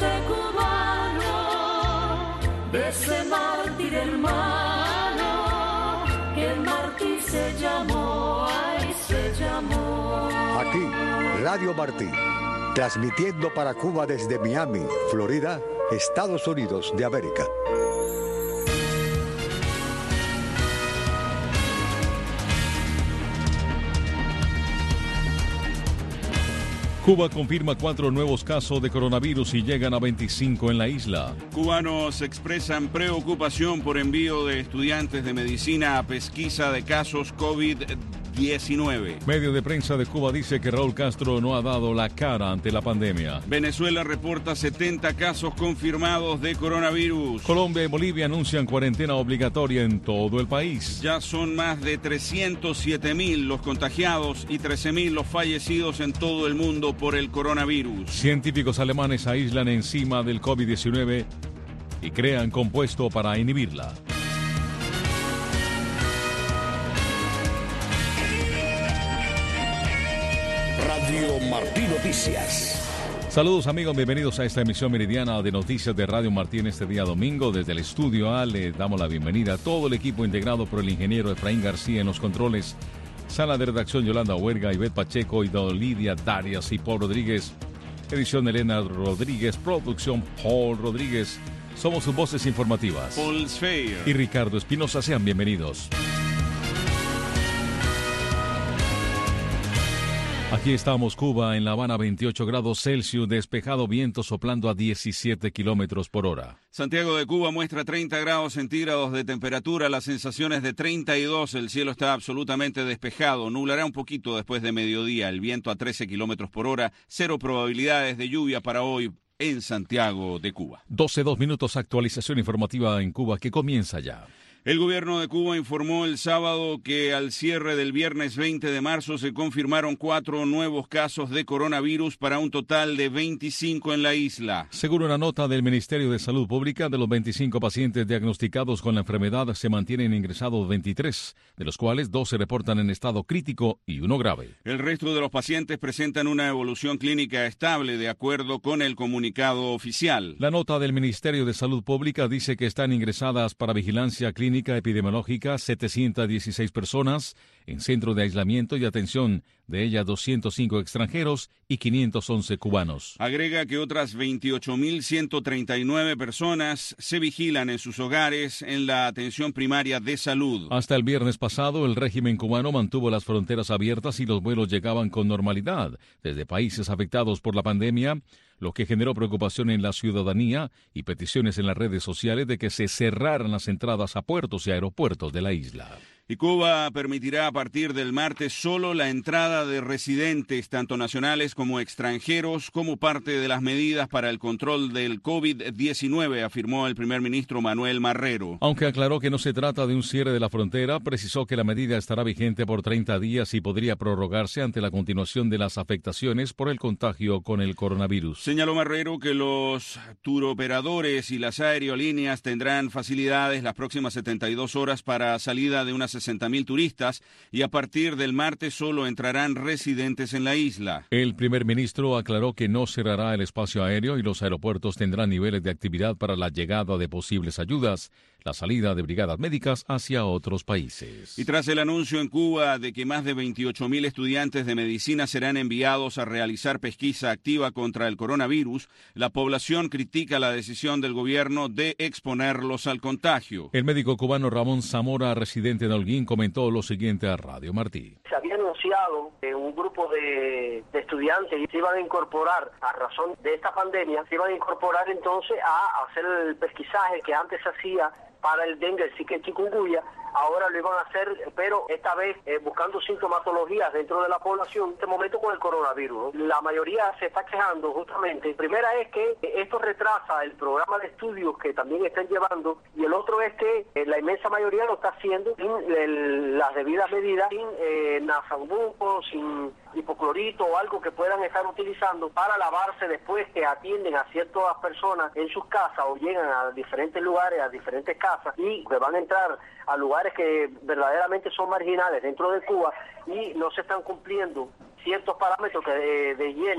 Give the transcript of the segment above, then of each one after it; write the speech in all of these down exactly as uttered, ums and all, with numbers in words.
ese cubano, de ese mártir hermano, que Martí se llamó, ay, se llamó. Aquí, Radio Martí, transmitiendo para Cuba desde Miami, Florida, Estados Unidos de América. Cuba confirma cuatro nuevos casos de coronavirus y llegan a veinticinco en la isla. Cubanos expresan preocupación por envío de estudiantes de medicina a pesquisa de casos COVID diecinueve. Medio de prensa de Cuba dice que Raúl Castro no ha dado la cara ante la pandemia. Venezuela reporta setenta casos confirmados de coronavirus. Colombia y Bolivia anuncian cuarentena obligatoria en todo el país. Ya son más de trescientos siete mil los contagiados y trece mil los fallecidos en todo el mundo por el coronavirus. Científicos alemanes aíslan enzima del COVID diecinueve y crean compuesto para inhibirla. Radio Martí Noticias. Saludos amigos, bienvenidos a esta emisión meridiana de noticias de Radio Martí en este día domingo. Desde el estudio A le damos la bienvenida a todo el equipo integrado por el ingeniero Efraín García en los controles, sala de redacción Yolanda Huerga, Ivette Pacheco y Lidia Darias y Paul Rodríguez, edición Elena Rodríguez, producción Paul Rodríguez. Somos sus voces informativas. Paul Sfeir y Ricardo Espinosa, sean bienvenidos. Aquí estamos, Cuba, en La Habana, veintiocho grados Celsius, despejado, viento soplando a diecisiete kilómetros por hora. Santiago de Cuba muestra treinta grados centígrados de temperatura, las sensaciones de treinta y dos, el cielo está absolutamente despejado, nublará un poquito después de mediodía, el viento a trece kilómetros por hora, cero probabilidades de lluvia para hoy en Santiago de Cuba. doce, dos minutos, actualización informativa en Cuba que comienza ya. El gobierno de Cuba informó el sábado que al cierre del viernes veinte de marzo se confirmaron cuatro nuevos casos de coronavirus para un total de veinticinco en la isla. Según una nota del Ministerio de Salud Pública, de los veinticinco pacientes diagnosticados con la enfermedad se mantienen ingresados veintitrés, de los cuales dos se reportan en estado crítico y uno grave. El resto de los pacientes presentan una evolución clínica estable de acuerdo con el comunicado oficial. La nota del Ministerio de Salud Pública dice que están ingresadas para vigilancia clínica epidemiológica setecientas dieciséis personas, en centro de aislamiento y atención, de ellas doscientos cinco extranjeros y quinientos once cubanos. Agrega que otras veintiocho mil ciento treinta y nueve personas se vigilan en sus hogares en la atención primaria de salud. Hasta el viernes pasado, el régimen cubano mantuvo las fronteras abiertas y los vuelos llegaban con normalidad desde países afectados por la pandemia, lo que generó preocupación en la ciudadanía y peticiones en las redes sociales de que se cerraran las entradas a puertos y aeropuertos de la isla. Y Cuba permitirá a partir del martes solo la entrada de residentes, tanto nacionales como extranjeros, como parte de las medidas para el control del COVID diecinueve, afirmó el primer ministro Manuel Marrero. Aunque aclaró que no se trata de un cierre de la frontera, precisó que la medida estará vigente por treinta días y podría prorrogarse ante la continuación de las afectaciones por el contagio con el coronavirus. Señaló Marrero que los turoperadores y las aerolíneas tendrán facilidades las próximas setenta y dos horas para salida de unas sesenta mil turistas y a partir del martes solo entrarán residentes en la isla. El primer ministro aclaró que no cerrará el espacio aéreo y los aeropuertos tendrán niveles de actividad para la llegada de posibles ayudas, la salida de brigadas médicas hacia otros países. Y tras el anuncio en Cuba de que más de veintiocho mil estudiantes de medicina serán enviados a realizar pesquisa activa contra el coronavirus, la población critica la decisión del gobierno de exponerlos al contagio. El médico cubano Ramón Zamora, residente de Holguín, comentó lo siguiente a Radio Martí. Se había anunciado que un grupo de, de estudiantes se iban a incorporar, a razón de esta pandemia, se iban a incorporar entonces a hacer el pesquisaje que antes se hacía para el dengue, el zika y chikungunya. Ahora lo iban a hacer, pero esta vez eh, buscando sintomatologías dentro de la población, en este momento con el coronavirus, ¿no? La mayoría se está quejando justamente. Primera es que esto retrasa el programa de estudios que también están llevando, y el otro es que eh, la inmensa mayoría lo está haciendo sin el, las debidas medidas, sin eh, nasobuco, sin hipoclorito o algo que puedan estar utilizando para lavarse después que atienden a ciertas personas en sus casas o llegan a diferentes lugares, a diferentes casas, y que van a entrar a lugares que verdaderamente son marginales dentro de Cuba y no se están cumpliendo ciertos parámetros que de, de higiene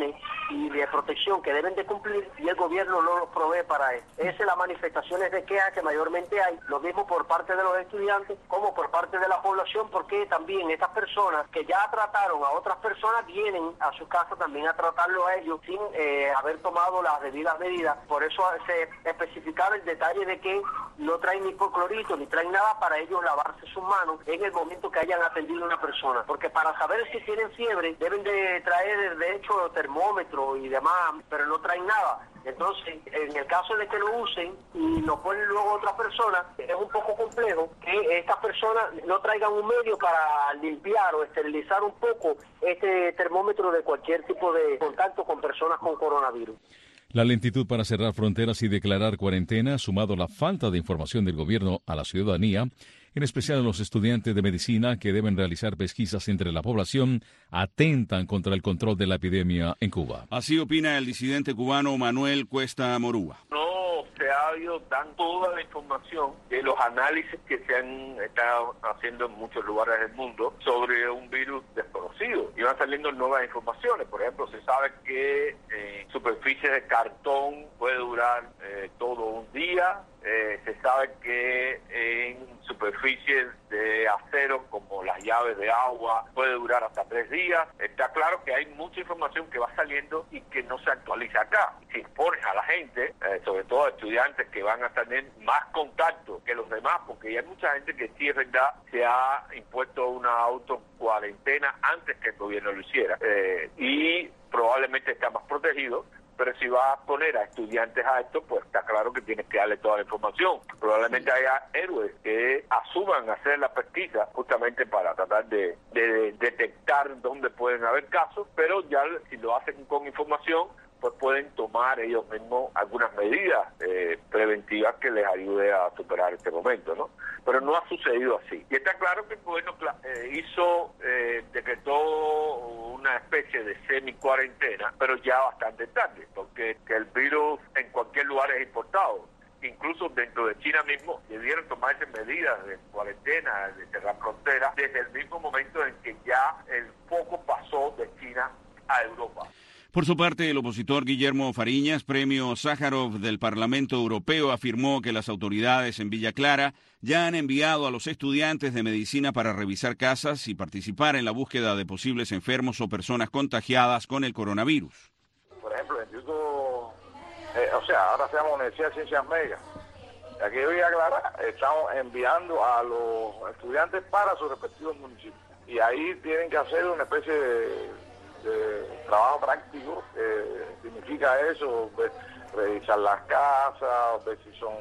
y de protección que deben de cumplir y el gobierno no los provee para eso. Esas son las manifestaciones de queja que mayormente hay, lo mismo por parte de los estudiantes como por parte de la población, porque también estas personas que ya trataron a otras personas vienen a su casa también a tratarlo a ellos sin eh, haber tomado las debidas medidas. Por eso se especificaba el detalle de que no traen ni hipoclorito ni traen nada para ellos lavarse sus manos en el momento que hayan atendido a una persona, porque para saber si tienen fiebre deben de traer de hecho termómetro y demás, pero no traen nada. Entonces, en el caso de que lo usen y lo ponen luego otras personas, es un poco complejo que estas personas no traigan un medio para limpiar o esterilizar un poco este termómetro de cualquier tipo de contacto con personas con coronavirus. La lentitud para cerrar fronteras y declarar cuarentena, sumado a la falta de información del gobierno a la ciudadanía, en especial a los estudiantes de medicina que deben realizar pesquisas entre la población, atentan contra el control de la epidemia en Cuba. Así opina el disidente cubano Manuel Cuesta Morúa. No se ha ido dando toda la información de los análisis que se han estado haciendo en muchos lugares del mundo sobre un virus desconocido. Y van saliendo nuevas informaciones. Por ejemplo, se sabe que en superficies de cartón puede durar eh, todo un día. Eh, se sabe que en superficies de acero como las llaves de agua puede durar hasta tres días. Está claro que hay mucha información que va saliendo y que no se actualiza acá. Se impone a la gente, eh, sobre todo a estudiantes que van a tener más contacto que los demás, porque hay mucha gente que sí es verdad se ha impuesto una autocuarentena antes que el gobierno lo hiciera eh, y probablemente está más protegido. Pero si vas a poner a estudiantes a esto, pues está claro que tienes que darle toda la información. Probablemente haya héroes que asuman hacer la pesquisa justamente para tratar de, de detectar dónde pueden haber casos, pero ya si lo hacen con información, pues pueden tomar ellos mismos algunas medidas eh, preventivas que les ayude a superar este momento, ¿no? Pero no ha sucedido así. Y está claro que el gobierno eh, hizo, eh, decretó una especie de semi-cuarentena, pero ya bastante tarde, porque que el virus en cualquier lugar es importado. Incluso dentro de China mismo debieron tomarse medidas de cuarentena, de cerrar fronteras, desde el mismo momento en que ya el foco pasó de China a Europa. Por su parte, el opositor Guillermo Fariñas, premio Sájarov del Parlamento Europeo, afirmó que las autoridades en Villa Clara ya han enviado a los estudiantes de medicina para revisar casas y participar en la búsqueda de posibles enfermos o personas contagiadas con el coronavirus. Por ejemplo, el instituto, eh, o sea, ahora se llama Universidad de Ciencias Médicas. Aquí en Villa Clara estamos enviando a los estudiantes para sus respectivos municipios. Y ahí tienen que hacer una especie de... de trabajo práctico, eh, significa eso, pues, revisar las casas, ver si son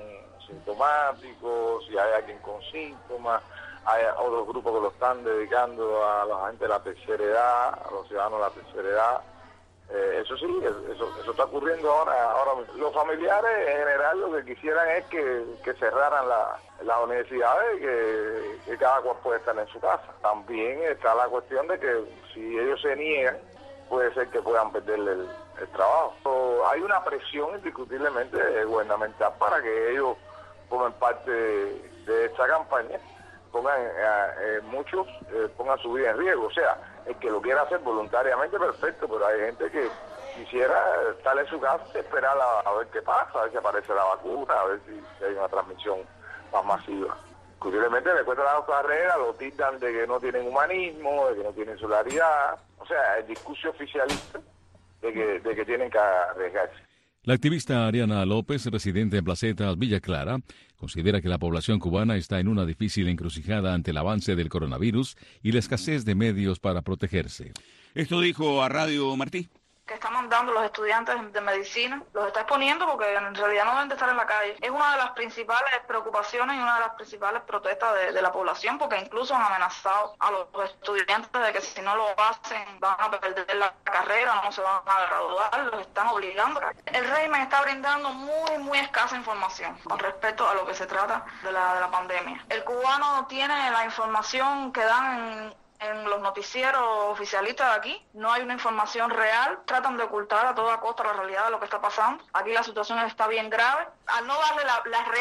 sintomáticos, si hay alguien con síntomas, hay otros grupos que lo están dedicando a la gente de la tercera edad, a los ciudadanos de la tercera edad. Eh, eso sí, eso, eso está ocurriendo ahora, ahora mismo. Los familiares en general lo que quisieran es que, que cerraran la, las universidades, que, que cada cual puede estar en su casa. También está la cuestión de que si ellos se niegan, puede ser que puedan perder el, el trabajo. So, hay una presión indiscutiblemente gubernamental para que ellos formen parte de, de esta campaña, pongan eh, eh, muchos eh, pongan su vida en riesgo. O sea, el que lo quiera hacer voluntariamente, perfecto, pero hay gente que quisiera estar en su casa, esperar a, a ver qué pasa, a ver si aparece la vacuna, a ver si, si hay una transmisión más masiva. Indiscutiblemente le cuesta la carrera, lo tildan de que no tienen humanismo, de que no tienen solidaridad. O sea, el discurso oficialista de que, de que tienen que arriesgarse. La activista Ariana López, residente en Placetas, Villa Clara, considera que la población cubana está en una difícil encrucijada ante el avance del coronavirus y la escasez de medios para protegerse. Esto dijo a Radio Martí. Que están mandando los estudiantes de medicina, los está exponiendo porque en realidad no deben de estar en la calle. Es una de las principales preocupaciones y una de las principales protestas de, de la población, porque incluso han amenazado a los estudiantes de que si no lo hacen van a perder la carrera, no se van a graduar, los están obligando. El régimen está brindando muy, muy escasa información con respecto a lo que se trata de la, de la pandemia. El cubano tiene la información que dan en En los noticieros oficialistas de aquí no hay una información real, tratan de ocultar a toda costa la realidad de lo que está pasando. Aquí la situación está bien grave. Al no darle la, la real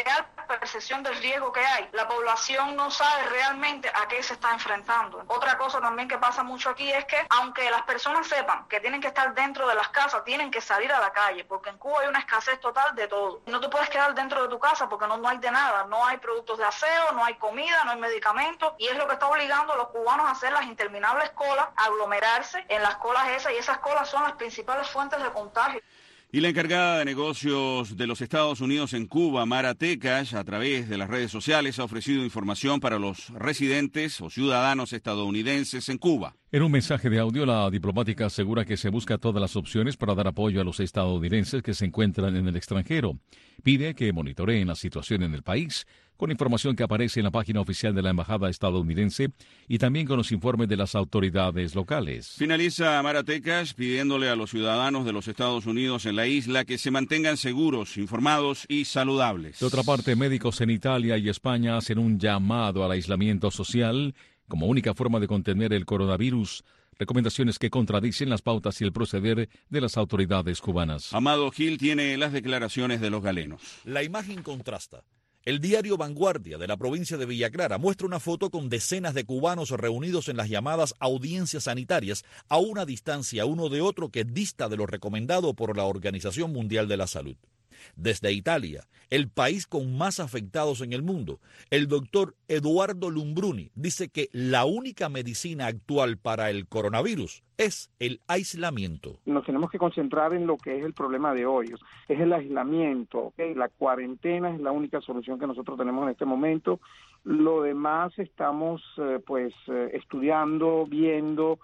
percepción del riesgo que hay, la población no sabe realmente a qué se está enfrentando. Otra cosa también que pasa mucho aquí es que, aunque las personas sepan que tienen que estar dentro de las casas, tienen que salir a la calle, porque en Cuba hay una escasez total de todo. No te puedes quedar dentro de tu casa porque no, no hay de nada, no hay productos de aseo, no hay comida, no hay medicamentos, y es lo que está obligando a los cubanos a hacer las interminables colas, a aglomerarse en las colas esas, y esas colas son las principales fuentes de contagio. Y la encargada de negocios de los Estados Unidos en Cuba, Mara Tekash, a través de las redes sociales, ha ofrecido información para los residentes o ciudadanos estadounidenses en Cuba. En un mensaje de audio, la diplomática asegura que se busca todas las opciones para dar apoyo a los estadounidenses que se encuentran en el extranjero. Pide que monitoreen la situación en el país, con información que aparece en la página oficial de la Embajada estadounidense y también con los informes de las autoridades locales. Finaliza Mara Tekash pidiéndole a los ciudadanos de los Estados Unidos en la isla que se mantengan seguros, informados y saludables. De otra parte, médicos en Italia y España hacen un llamado al aislamiento social como única forma de contener el coronavirus, recomendaciones que contradicen las pautas y el proceder de las autoridades cubanas. Amado Gil tiene las declaraciones de los galenos. La imagen contrasta. El diario Vanguardia de la provincia de Villa Clara muestra una foto con decenas de cubanos reunidos en las llamadas audiencias sanitarias a una distancia uno de otro que dista de lo recomendado por la Organización Mundial de la Salud. Desde Italia, el país con más afectados en el mundo, el doctor Eduardo Lumbruni dice que la única medicina actual para el coronavirus es el aislamiento. Nos tenemos que concentrar en lo que es el problema de hoy, es el aislamiento, ¿okay? La cuarentena es la única solución que nosotros tenemos en este momento. Lo demás estamos eh, pues eh, estudiando, viendo,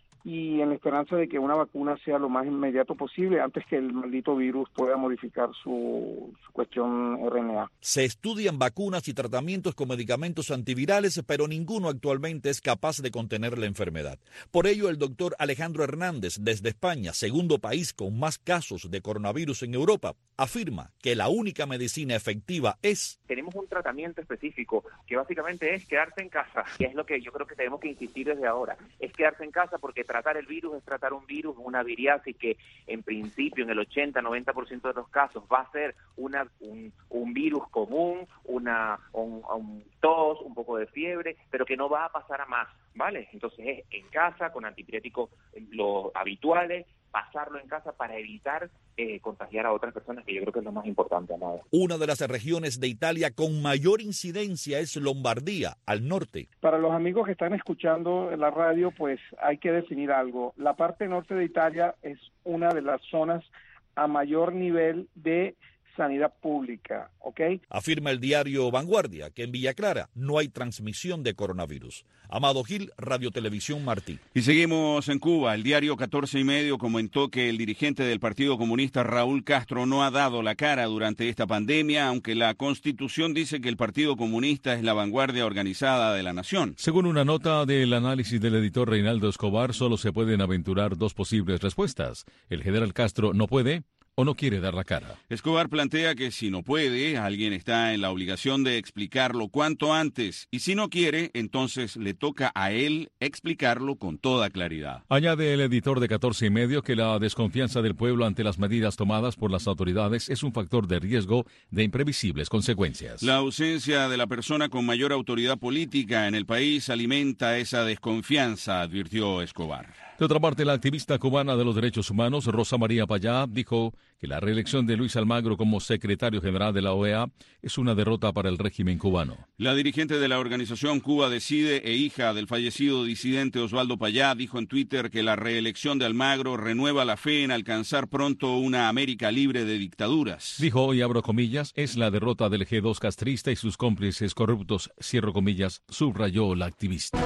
y en la esperanza de que una vacuna sea lo más inmediato posible antes que el maldito virus pueda modificar su, su cuestión R N A. Se estudian vacunas y tratamientos con medicamentos antivirales, pero ninguno actualmente es capaz de contener la enfermedad. Por ello, el doctor Alejandro Hernández, desde España, segundo país con más casos de coronavirus en Europa, afirma que la única medicina efectiva es... Tenemos un tratamiento específico que básicamente es quedarse en casa, que es lo que yo creo que tenemos que insistir desde ahora, es quedarse en casa porque tratar el virus es tratar un virus, una viriasis que en principio en el ochenta a noventa por ciento de los casos va a ser una, un, un virus común, una un, un tos, un poco de fiebre, pero que no va a pasar a más, ¿vale? Entonces es en casa, con antipiréticos los habituales, pasarlo en casa para evitar eh, contagiar a otras personas, que yo creo que es lo más importante, Amado. Una de las regiones de Italia con mayor incidencia es Lombardía, al norte. Para los amigos que están escuchando en la radio, pues hay que definir algo. La parte norte de Italia es una de las zonas a mayor nivel de sanidad pública, ¿ok? Afirma el diario Vanguardia que en Villa Clara no hay transmisión de coronavirus. Amado Gil, Radio Televisión Martí. Y seguimos en Cuba. El diario catorce y medio comentó que el dirigente del Partido Comunista, Raúl Castro, no ha dado la cara durante esta pandemia, aunque la Constitución dice que el Partido Comunista es la vanguardia organizada de la nación. Según una nota del análisis del editor Reinaldo Escobar, solo se pueden aventurar dos posibles respuestas. El general Castro no puede o no quiere dar la cara. Escobar plantea que si no puede, alguien está en la obligación de explicarlo cuanto antes, y si no quiere, entonces le toca a él explicarlo con toda claridad. Añade el editor de catorce y medio que la desconfianza del pueblo ante las medidas tomadas por las autoridades es un factor de riesgo de imprevisibles consecuencias. La ausencia de la persona con mayor autoridad política en el país alimenta esa desconfianza, advirtió Escobar. De otra parte, la activista cubana de los derechos humanos, Rosa María Payá, dijo que la reelección de Luis Almagro como secretario general de la O E A es una derrota para el régimen cubano. La dirigente de la organización Cuba Decide e hija del fallecido disidente Osvaldo Payá dijo en Twitter que la reelección de Almagro renueva la fe en alcanzar pronto una América libre de dictaduras. Dijo, y abro comillas, es la derrota del G dos castrista y sus cómplices corruptos, cierro comillas, subrayó la activista.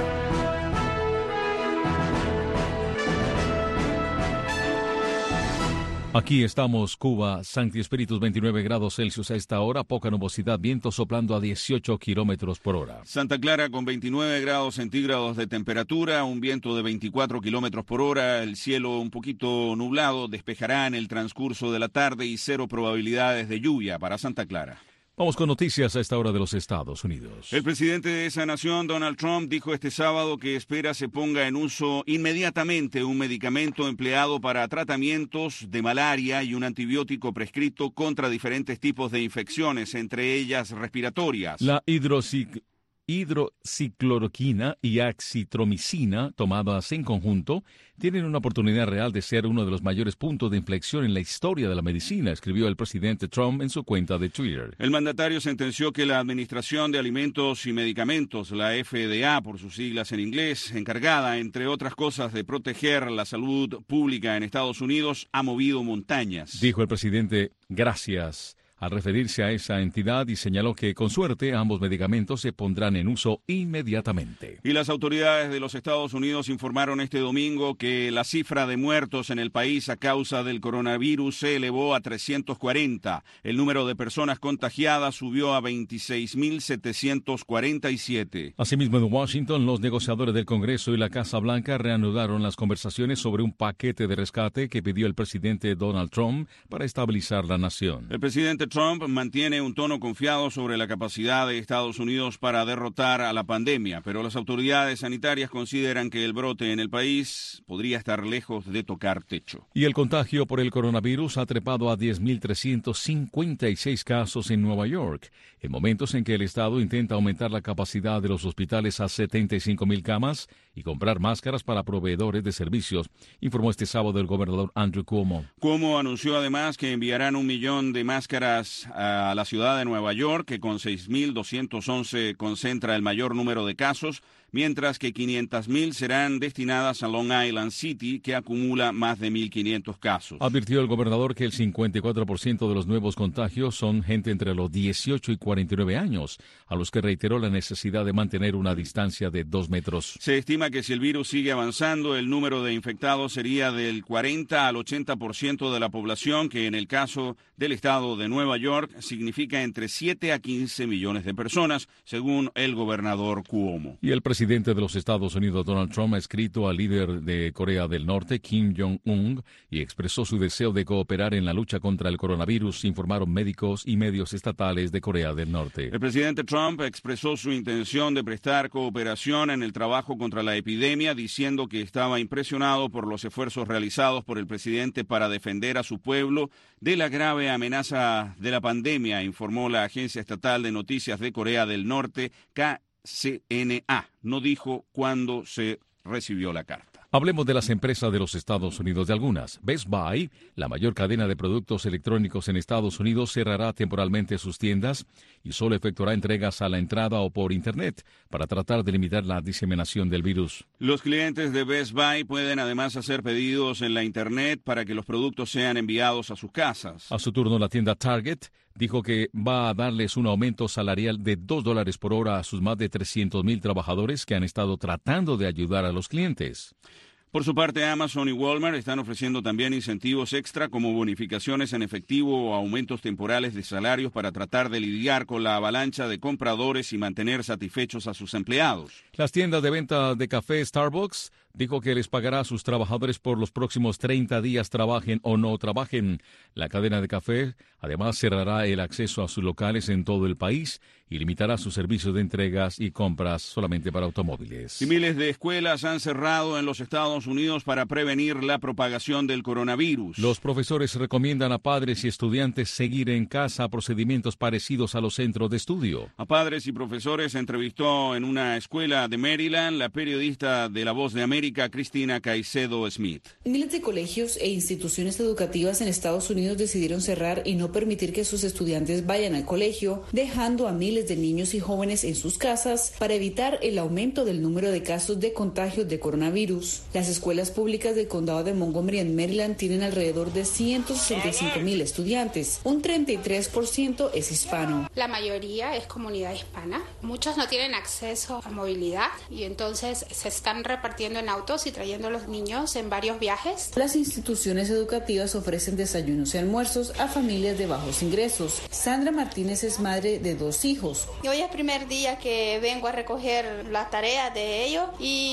Aquí estamos, Cuba, Sancti Espíritus, veintinueve grados Celsius a esta hora, poca nubosidad, viento soplando a dieciocho kilómetros por hora. Santa Clara con veintinueve grados centígrados de temperatura, un viento de veinticuatro kilómetros por hora, el cielo un poquito nublado, despejará en el transcurso de la tarde y cero probabilidades de lluvia para Santa Clara. Vamos con noticias a esta hora de los Estados Unidos. El presidente de esa nación, Donald Trump, dijo este sábado que espera se ponga en uso inmediatamente un medicamento empleado para tratamientos de malaria y un antibiótico prescrito contra diferentes tipos de infecciones, entre ellas respiratorias. La hidroxic... hidroxicloroquina y acitromicina, tomadas en conjunto, tienen una oportunidad real de ser uno de los mayores puntos de inflexión en la historia de la medicina, escribió el presidente Trump en su cuenta de Twitter. El mandatario sentenció que la Administración de Alimentos y Medicamentos, la F D A por sus siglas en inglés, encargada, entre otras cosas, de proteger la salud pública en Estados Unidos, ha movido montañas. Dijo el presidente, gracias, al referirse a esa entidad, y señaló que, con suerte, ambos medicamentos se pondrán en uso inmediatamente. Y las autoridades de los Estados Unidos informaron este domingo que la cifra de muertos en el país a causa del coronavirus se elevó a trescientos cuarenta. El número de personas contagiadas subió a veintiséis mil setecientos cuarenta y siete. Asimismo, en Washington, los negociadores del Congreso y la Casa Blanca reanudaron las conversaciones sobre un paquete de rescate que pidió el presidente Donald Trump para estabilizar la nación. El presidente Trump mantiene un tono confiado sobre la capacidad de Estados Unidos para derrotar a la pandemia, pero las autoridades sanitarias consideran que el brote en el país podría estar lejos de tocar techo. Y el contagio por el coronavirus ha trepado a diez mil trescientos cincuenta y seis casos en Nueva York, en momentos en que el Estado intenta aumentar la capacidad de los hospitales a setenta y cinco mil camas y comprar máscaras para proveedores de servicios, informó este sábado el gobernador Andrew Cuomo. Cuomo anunció además que enviarán un millón de máscaras a la ciudad de Nueva York, que con seis mil doscientos once concentra el mayor número de casos, mientras que quinientas mil serán destinadas a Long Island City, que acumula más de mil quinientos casos. Advirtió el gobernador que el cincuenta y cuatro por ciento de los nuevos contagios son gente entre los dieciocho y cuarenta y nueve años, a los que reiteró la necesidad de mantener una distancia de dos metros. Se estima que si el virus sigue avanzando, el número de infectados sería del cuarenta al ochenta por ciento de la población, que en el caso del estado de Nueva York significa entre siete a quince millones de personas, según el gobernador Cuomo. Y el presidente de los Estados Unidos, Donald Trump, ha escrito al líder de Corea del Norte, Kim Jong-un, y expresó su deseo de cooperar en la lucha contra el coronavirus, informaron médicos y medios estatales de Corea del Norte. El presidente Trump expresó su intención de prestar cooperación en el trabajo contra la epidemia, diciendo que estaba impresionado por los esfuerzos realizados por el presidente para defender a su pueblo de la grave amenaza de la pandemia, informó la agencia estatal de noticias de Corea del Norte, K C N A. No dijo cuándo se recibió la carta. Hablemos de las empresas de los Estados Unidos, de algunas. Best Buy, la mayor cadena de productos electrónicos en Estados Unidos, cerrará temporalmente sus tiendas y solo efectuará entregas a la entrada o por Internet para tratar de limitar la diseminación del virus. Los clientes de Best Buy pueden además hacer pedidos en la Internet para que los productos sean enviados a sus casas. A su turno, la tienda Target dijo que va a darles un aumento salarial de dos dólares por hora a sus más de trescientos mil trabajadores que han estado tratando de ayudar a los clientes. Por su parte, Amazon y Walmart están ofreciendo también incentivos extra como bonificaciones en efectivo o aumentos temporales de salarios para tratar de lidiar con la avalancha de compradores y mantener satisfechos a sus empleados. Las tiendas de venta de café Starbucks dijo que les pagará a sus trabajadores por los próximos treinta días, trabajen o no trabajen. La cadena de café además cerrará el acceso a sus locales en todo el país y limitará sus servicios de entregas y compras solamente para automóviles. Y miles de escuelas han cerrado en los Estados Unidos para prevenir la propagación del coronavirus. Los profesores recomiendan a padres y estudiantes seguir en casa procedimientos parecidos a los centros de estudio. A padres y profesores entrevistó en una escuela de Maryland la periodista de La Voz de América, Cristina Caicedo Smith. Miles de colegios e instituciones educativas en Estados Unidos decidieron cerrar y no permitir que sus estudiantes vayan al colegio, dejando a miles de niños y jóvenes en sus casas para evitar el aumento del número de casos de contagios de coronavirus. Las escuelas públicas del condado de Montgomery en Maryland tienen alrededor de ciento sesenta y cinco mil estudiantes. Un treinta y tres por ciento es hispano. La mayoría es comunidad hispana. Muchos no tienen acceso a movilidad y entonces se están repartiendo en autos y trayendo a los niños en varios viajes. Las instituciones educativas ofrecen desayunos y almuerzos a familias de bajos ingresos. Sandra Martínez es madre de dos hijos. Hoy es el primer día que vengo a recoger la tarea de ellos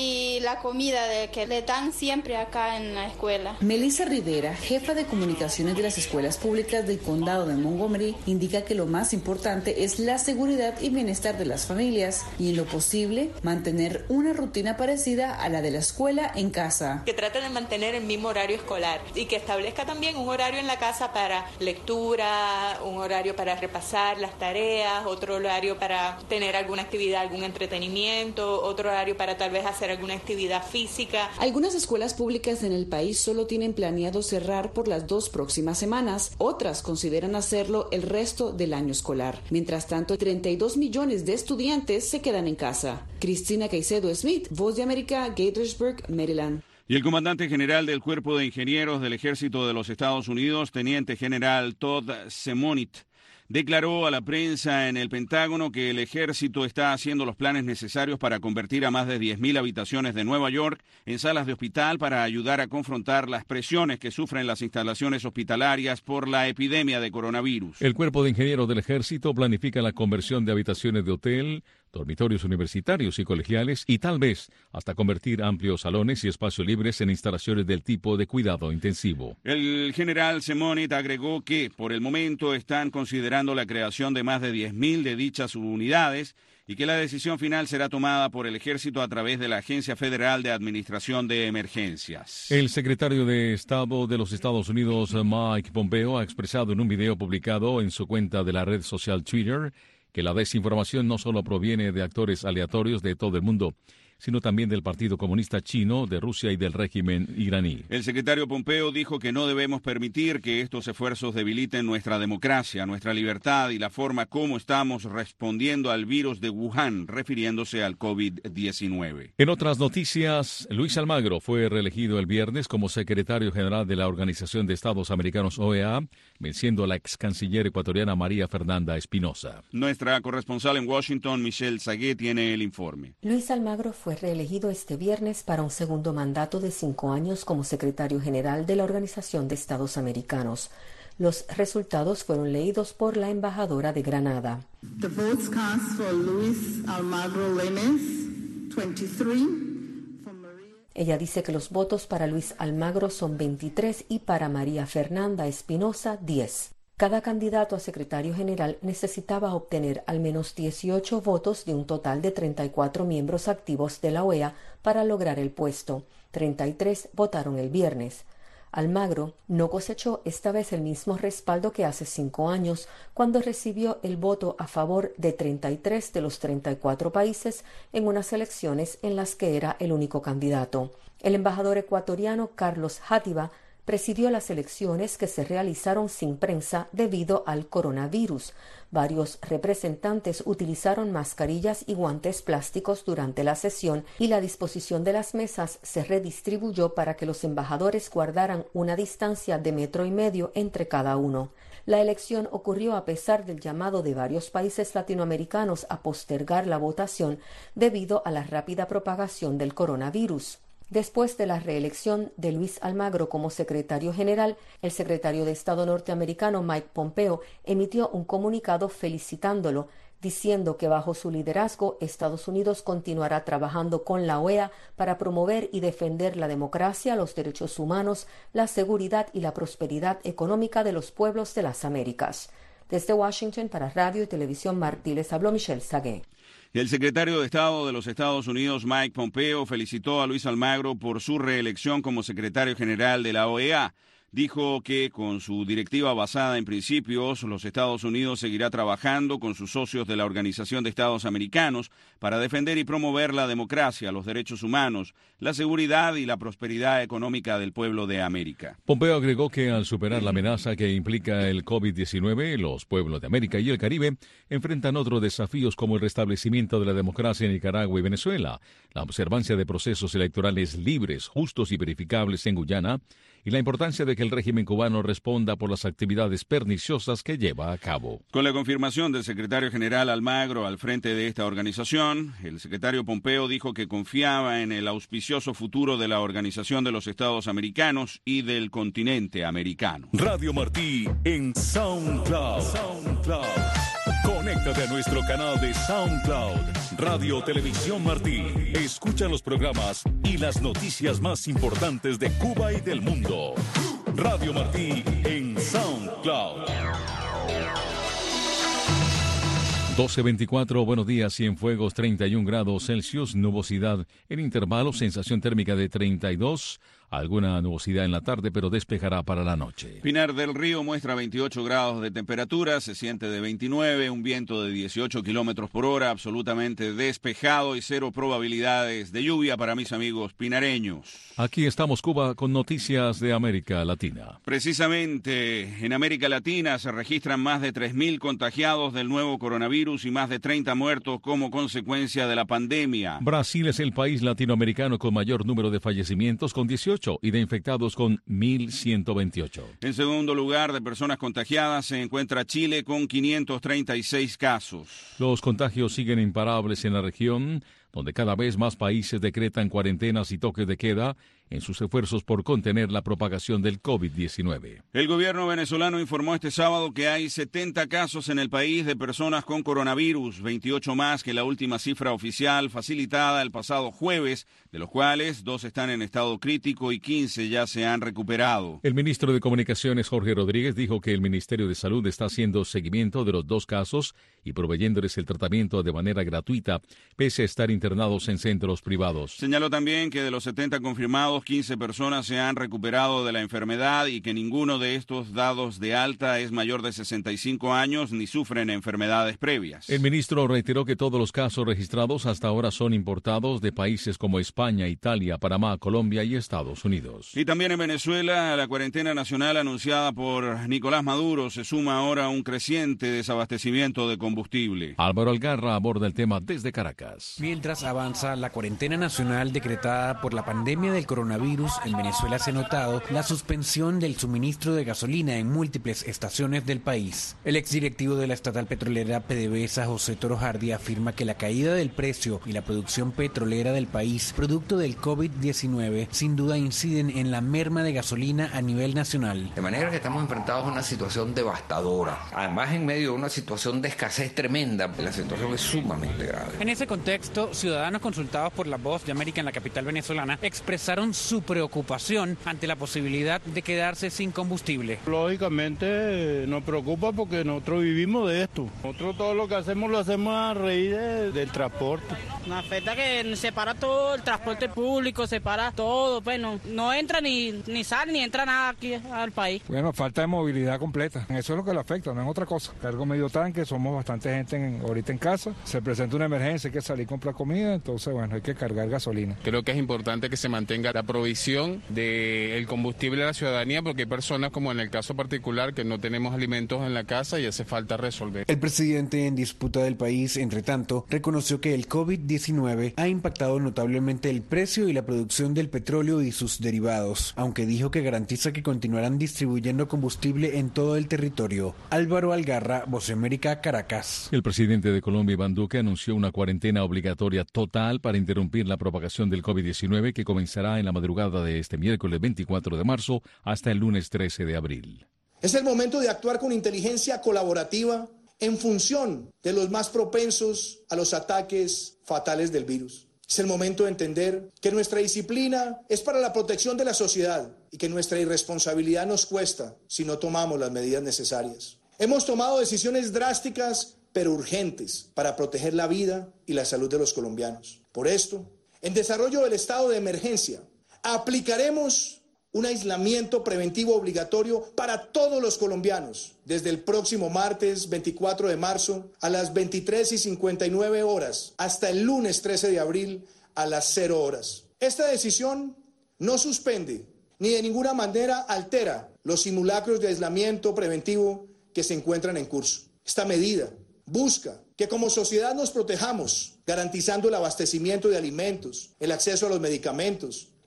y la comida de que le dan siempre acá en la escuela. Melissa Rivera, jefa de comunicaciones de las escuelas públicas del condado de Montgomery, indica que lo más importante es la seguridad y bienestar de las familias y en lo posible mantener una rutina parecida a la de la escuela en casa. Que trate de mantener el mismo horario escolar y que establezca también un horario en la casa para lectura, un horario para repasar las tareas, otro horario para tener alguna actividad, algún entretenimiento, otro horario para tal vez hacer alguna actividad física. Algunas escuelas públicas en el país solo tienen planeado cerrar por las dos próximas semanas. Otras consideran hacerlo el resto del año escolar. Mientras tanto, treinta y dos millones de estudiantes se quedan en casa. Cristina Caicedo Smith, Voz de América, Gaithersburg, Maryland. Y el comandante general del Cuerpo de Ingenieros del Ejército de los Estados Unidos, teniente general Todd Semonit, declaró a la prensa en el Pentágono que el ejército está haciendo los planes necesarios para convertir a más de diez mil habitaciones de Nueva York en salas de hospital para ayudar a confrontar las presiones que sufren las instalaciones hospitalarias por la epidemia de coronavirus. El Cuerpo de Ingenieros del Ejército planifica la conversión de habitaciones de hotel, dormitorios universitarios y colegiales y tal vez hasta convertir amplios salones y espacios libres en instalaciones del tipo de cuidado intensivo. El general Semonit agregó que por el momento están considerando la creación de más de diez mil de dichas unidades y que la decisión final será tomada por el Ejército a través de la Agencia Federal de Administración de Emergencias. El secretario de Estado de los Estados Unidos, Mike Pompeo, ha expresado en un video publicado en su cuenta de la red social Twitter que la desinformación no solo proviene de actores aleatorios de todo el mundo, sino también del Partido Comunista Chino, de Rusia y del régimen iraní. El secretario Pompeo dijo que no debemos permitir que estos esfuerzos debiliten nuestra democracia, nuestra libertad y la forma como estamos respondiendo al virus de Wuhan, refiriéndose al COVID diecinueve. En otras noticias, Luis Almagro fue reelegido el viernes como secretario general de la Organización de Estados Americanos O E A, venciendo a la ex canciller ecuatoriana María Fernanda Espinosa. Nuestra corresponsal en Washington, Michelle Sagué, tiene el informe. Luis Almagro fue reelegido este viernes para un segundo mandato de cinco años como secretario general de la Organización de Estados Americanos. Los resultados fueron leídos por la embajadora de Granada. The votes cast for Luis Almagro Lainez, veintitrés. Ella dice que los votos para Luis Almagro son veintitrés y para María Fernanda Espinosa diez. Cada candidato a secretario general necesitaba obtener al menos dieciocho votos de un total de treinta y cuatro miembros activos de la O E A para lograr el puesto. treinta y tres votaron el viernes. Almagro no cosechó esta vez el mismo respaldo que hace cinco años, cuando recibió el voto a favor de treinta y tres de los treinta y cuatro países en unas elecciones en las que era el único candidato. El embajador ecuatoriano Carlos Játiva presidió las elecciones que se realizaron sin prensa debido al coronavirus. Varios representantes utilizaron mascarillas y guantes plásticos durante la sesión y la disposición de las mesas se redistribuyó para que los embajadores guardaran una distancia de metro y medio entre cada uno. La elección ocurrió a pesar del llamado de varios países latinoamericanos a postergar la votación debido a la rápida propagación del coronavirus. Después de la reelección de Luis Almagro como secretario general, el secretario de Estado norteamericano Mike Pompeo emitió un comunicado felicitándolo, diciendo que bajo su liderazgo Estados Unidos continuará trabajando con la O E A para promover y defender la democracia, los derechos humanos, la seguridad y la prosperidad económica de los pueblos de las Américas. Desde Washington para Radio y Televisión Martí les habló Michelle Sagué. El secretario de Estado de los Estados Unidos, Mike Pompeo, felicitó a Luis Almagro por su reelección como secretario general de la O E A. Dijo que con su directiva basada en principios, los Estados Unidos seguirá trabajando con sus socios de la Organización de Estados Americanos para defender y promover la democracia, los derechos humanos, la seguridad y la prosperidad económica del pueblo de América. Pompeo agregó que al superar la amenaza que implica el COVID diecinueve, los pueblos de América y el Caribe enfrentan otros desafíos como el restablecimiento de la democracia en Nicaragua y Venezuela, la observancia de procesos electorales libres, justos y verificables en Guyana y la importancia de que el régimen cubano responda por las actividades perniciosas que lleva a cabo. Con la confirmación del secretario general Almagro al frente de esta organización, el secretario Pompeo dijo que confiaba en el auspicioso futuro de la Organización de los Estados Americanos y del continente americano. Radio Martí en SoundCloud. SoundCloud. Conéctate a nuestro canal de SoundCloud, Radio Televisión Martí. Escucha los programas y las noticias más importantes de Cuba y del mundo. Radio Martí en SoundCloud. doce veinticuatro, buenos días, Cienfuegos, treinta y un grados Celsius, nubosidad en intervalo, sensación térmica de treinta y dos, alguna nubosidad en la tarde, pero despejará para la noche. Pinar del Río muestra veintiocho grados de temperatura, se siente de veintinueve, un viento de dieciocho kilómetros por hora, absolutamente despejado y cero probabilidades de lluvia para mis amigos pinareños. Aquí estamos, Cuba, con noticias de América Latina. Precisamente, en América Latina se registran más de tres mil contagiados del nuevo coronavirus y más de treinta muertos como consecuencia de la pandemia. Brasil es el país latinoamericano con mayor número de fallecimientos, con dieciocho, y de infectados con mil ciento veintiocho. En segundo lugar de personas contagiadas se encuentra Chile con quinientos treinta y seis casos. Los contagios siguen imparables en la región, donde cada vez más países decretan cuarentenas y toques de queda en sus esfuerzos por contener la propagación del COVID diecinueve. El gobierno venezolano informó este sábado que hay setenta casos en el país de personas con coronavirus, veintiocho más que la última cifra oficial facilitada el pasado jueves, de los cuales dos están en estado crítico y quince ya se han recuperado. El ministro de Comunicaciones, Jorge Rodríguez, dijo que el Ministerio de Salud está haciendo seguimiento de los dos casos y proveyéndoles el tratamiento de manera gratuita, pese a estar internados en centros privados. Señaló también que de los setenta confirmados, quince personas se han recuperado de la enfermedad y que ninguno de estos dados de alta es mayor de sesenta y cinco años ni sufren enfermedades previas. El ministro reiteró que todos los casos registrados hasta ahora son importados de países como España, Italia, Panamá, Colombia y Estados Unidos. Y también en Venezuela, la cuarentena nacional anunciada por Nicolás Maduro se suma ahora a un creciente desabastecimiento de combustible. Álvaro Algarra aborda el tema desde Caracas. Mientras avanza la cuarentena nacional decretada por la pandemia del coronavirus, en Venezuela se ha notado la suspensión del suministro de gasolina en múltiples estaciones del país. El exdirectivo de la estatal petrolera PDVSA, José Torojardi, afirma que la caída del precio y la producción petrolera del país, producto del COVID diecinueve, sin duda inciden en la merma de gasolina a nivel nacional. De manera que estamos enfrentados a una situación devastadora, además en medio de una situación de escasez tremenda. La situación es sumamente grave. En ese contexto, ciudadanos consultados por La Voz de América en la capital venezolana expresaron su preocupación ante la posibilidad de quedarse sin combustible. Lógicamente nos preocupa porque nosotros vivimos de esto. Nosotros todo lo que hacemos lo hacemos a raíz de, del transporte. Nos afecta que se para todo el transporte público, se para todo, pues no, no entra ni, ni sale ni entra nada aquí al país. Bueno, falta de movilidad completa. Eso es lo que le afecta, no es otra cosa. Cargo medio tanque, somos bastante gente en, ahorita en casa. Se presenta una emergencia, hay que salir a comprar comida, entonces bueno, hay que cargar gasolina. Creo que es importante que se mantenga la provisión del combustible a la ciudadanía porque hay personas, como en el caso particular, que no tenemos alimentos en la casa y hace falta resolver. El presidente en disputa del país, entre tanto, reconoció que el COVID diecinueve ha impactado notablemente el precio y la producción del petróleo y sus derivados, aunque dijo que garantiza que continuarán distribuyendo combustible en todo el territorio. Álvaro Algarra, Voz de América, Caracas. El presidente de Colombia, Iván Duque, anunció una cuarentena obligatoria total para interrumpir la propagación del COVID diecinueve que comenzará en la madrugada de este miércoles veinticuatro de marzo hasta el lunes trece de abril. Es el momento de actuar con inteligencia colaborativa en función de los más propensos a los ataques fatales del virus. Es el momento de entender que nuestra disciplina es para la protección de la sociedad y que nuestra irresponsabilidad nos cuesta si no tomamos las medidas necesarias. Hemos tomado decisiones drásticas pero urgentes para proteger la vida y la salud de los colombianos. Por esto, en desarrollo del estado de emergencia, aplicaremos un aislamiento preventivo obligatorio para todos los colombianos desde el próximo martes veinticuatro de marzo a las veintitrés y cincuenta y nueve horas hasta el lunes trece de abril a las cero horas. Esta decisión no suspende ni de ninguna manera altera los simulacros de aislamiento preventivo que se encuentran en curso. Esta medida busca que como sociedad nos protejamos, garantizando el abastecimiento de alimentos, el acceso a los medicamentos,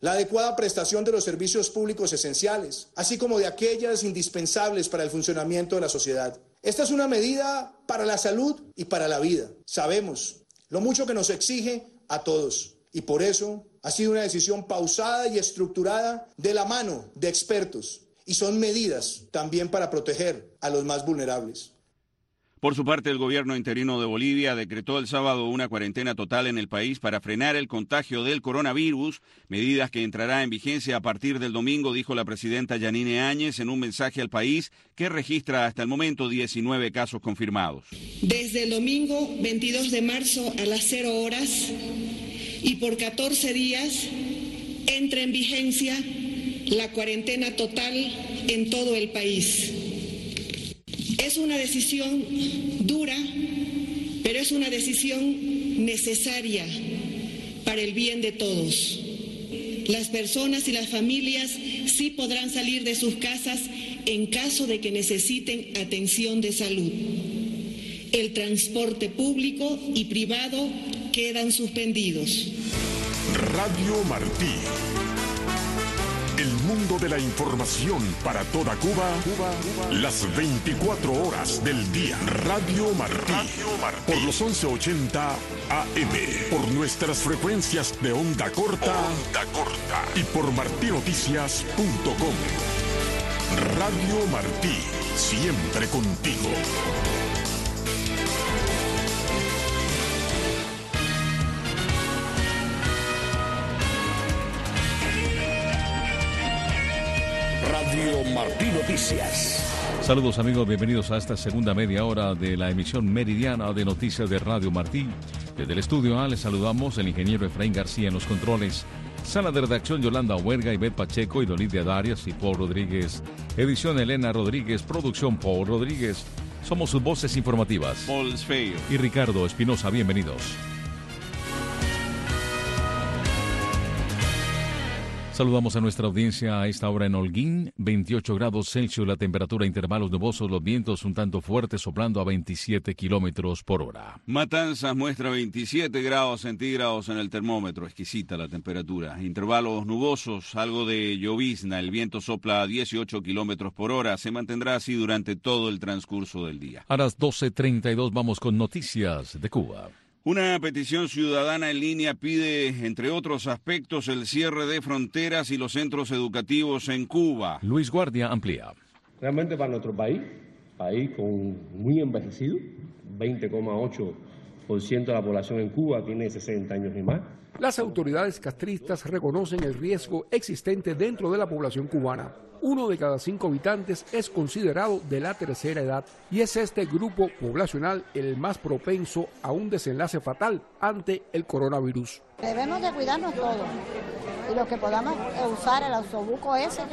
la adecuada prestación de los servicios públicos esenciales, así como de aquellas indispensables para el funcionamiento de la sociedad. Esta es una medida para la salud y para la vida. Sabemos lo mucho que nos exige a todos y por eso ha sido una decisión pausada y estructurada de la mano de expertos y son medidas también para proteger a los más vulnerables. Por su parte, el gobierno interino de Bolivia decretó el sábado una cuarentena total en el país para frenar el contagio del coronavirus, medidas que entrará en vigencia a partir del domingo, dijo la presidenta Yanine Áñez en un mensaje al país que registra hasta el momento diecinueve casos confirmados. Desde el domingo veintidós de marzo a las cero horas y por catorce días entra en vigencia la cuarentena total en todo el país. Es una decisión dura, pero es una decisión necesaria para el bien de todos. Las personas y las familias sí podrán salir de sus casas en caso de que necesiten atención de salud. El transporte público y privado quedan suspendidos. Radio Martí. El mundo de la información para toda Cuba, Cuba, Cuba, las veinticuatro horas del día. Radio Martí, Radio Martí. Por los once ochenta A M, por nuestras frecuencias de onda corta, onda corta y por martinoticias punto com. Radio Martí, siempre contigo. Radio Martí Noticias. Saludos amigos, bienvenidos a esta segunda media hora de la emisión meridiana de noticias de Radio Martí. Desde el estudio A les saludamos el ingeniero Efraín García en los controles, sala de redacción Yolanda Huerga, Ivette Pacheco y Dolidia Darias y Paul Rodríguez, edición Elena Rodríguez, producción Paul Rodríguez. Somos sus voces informativas. Paul Sfeio y Ricardo Espinosa, bienvenidos. Saludamos a nuestra audiencia a esta hora en Holguín, veintiocho grados Celsius, la temperatura, intervalos nubosos, los vientos un tanto fuertes soplando a veintisiete kilómetros por hora. Matanzas muestra veintisiete grados centígrados en el termómetro, exquisita la temperatura. Intervalos nubosos, algo de llovizna, el viento sopla a dieciocho kilómetros por hora, se mantendrá así durante todo el transcurso del día. A las doce treinta y dos vamos con noticias de Cuba. Una petición ciudadana en línea pide, entre otros aspectos, el cierre de fronteras y los centros educativos en Cuba. Luis Guardia amplía. Realmente para nuestro país, país con muy envejecido, veinte coma ocho por ciento de la población en Cuba tiene sesenta años y más. Las autoridades castristas reconocen el riesgo existente dentro de la población cubana. Uno de cada cinco habitantes es considerado de la tercera edad y es este grupo poblacional el más propenso a un desenlace fatal ante el coronavirus. Debemos de cuidarnos todos y los que podamos usar el autobuco ese,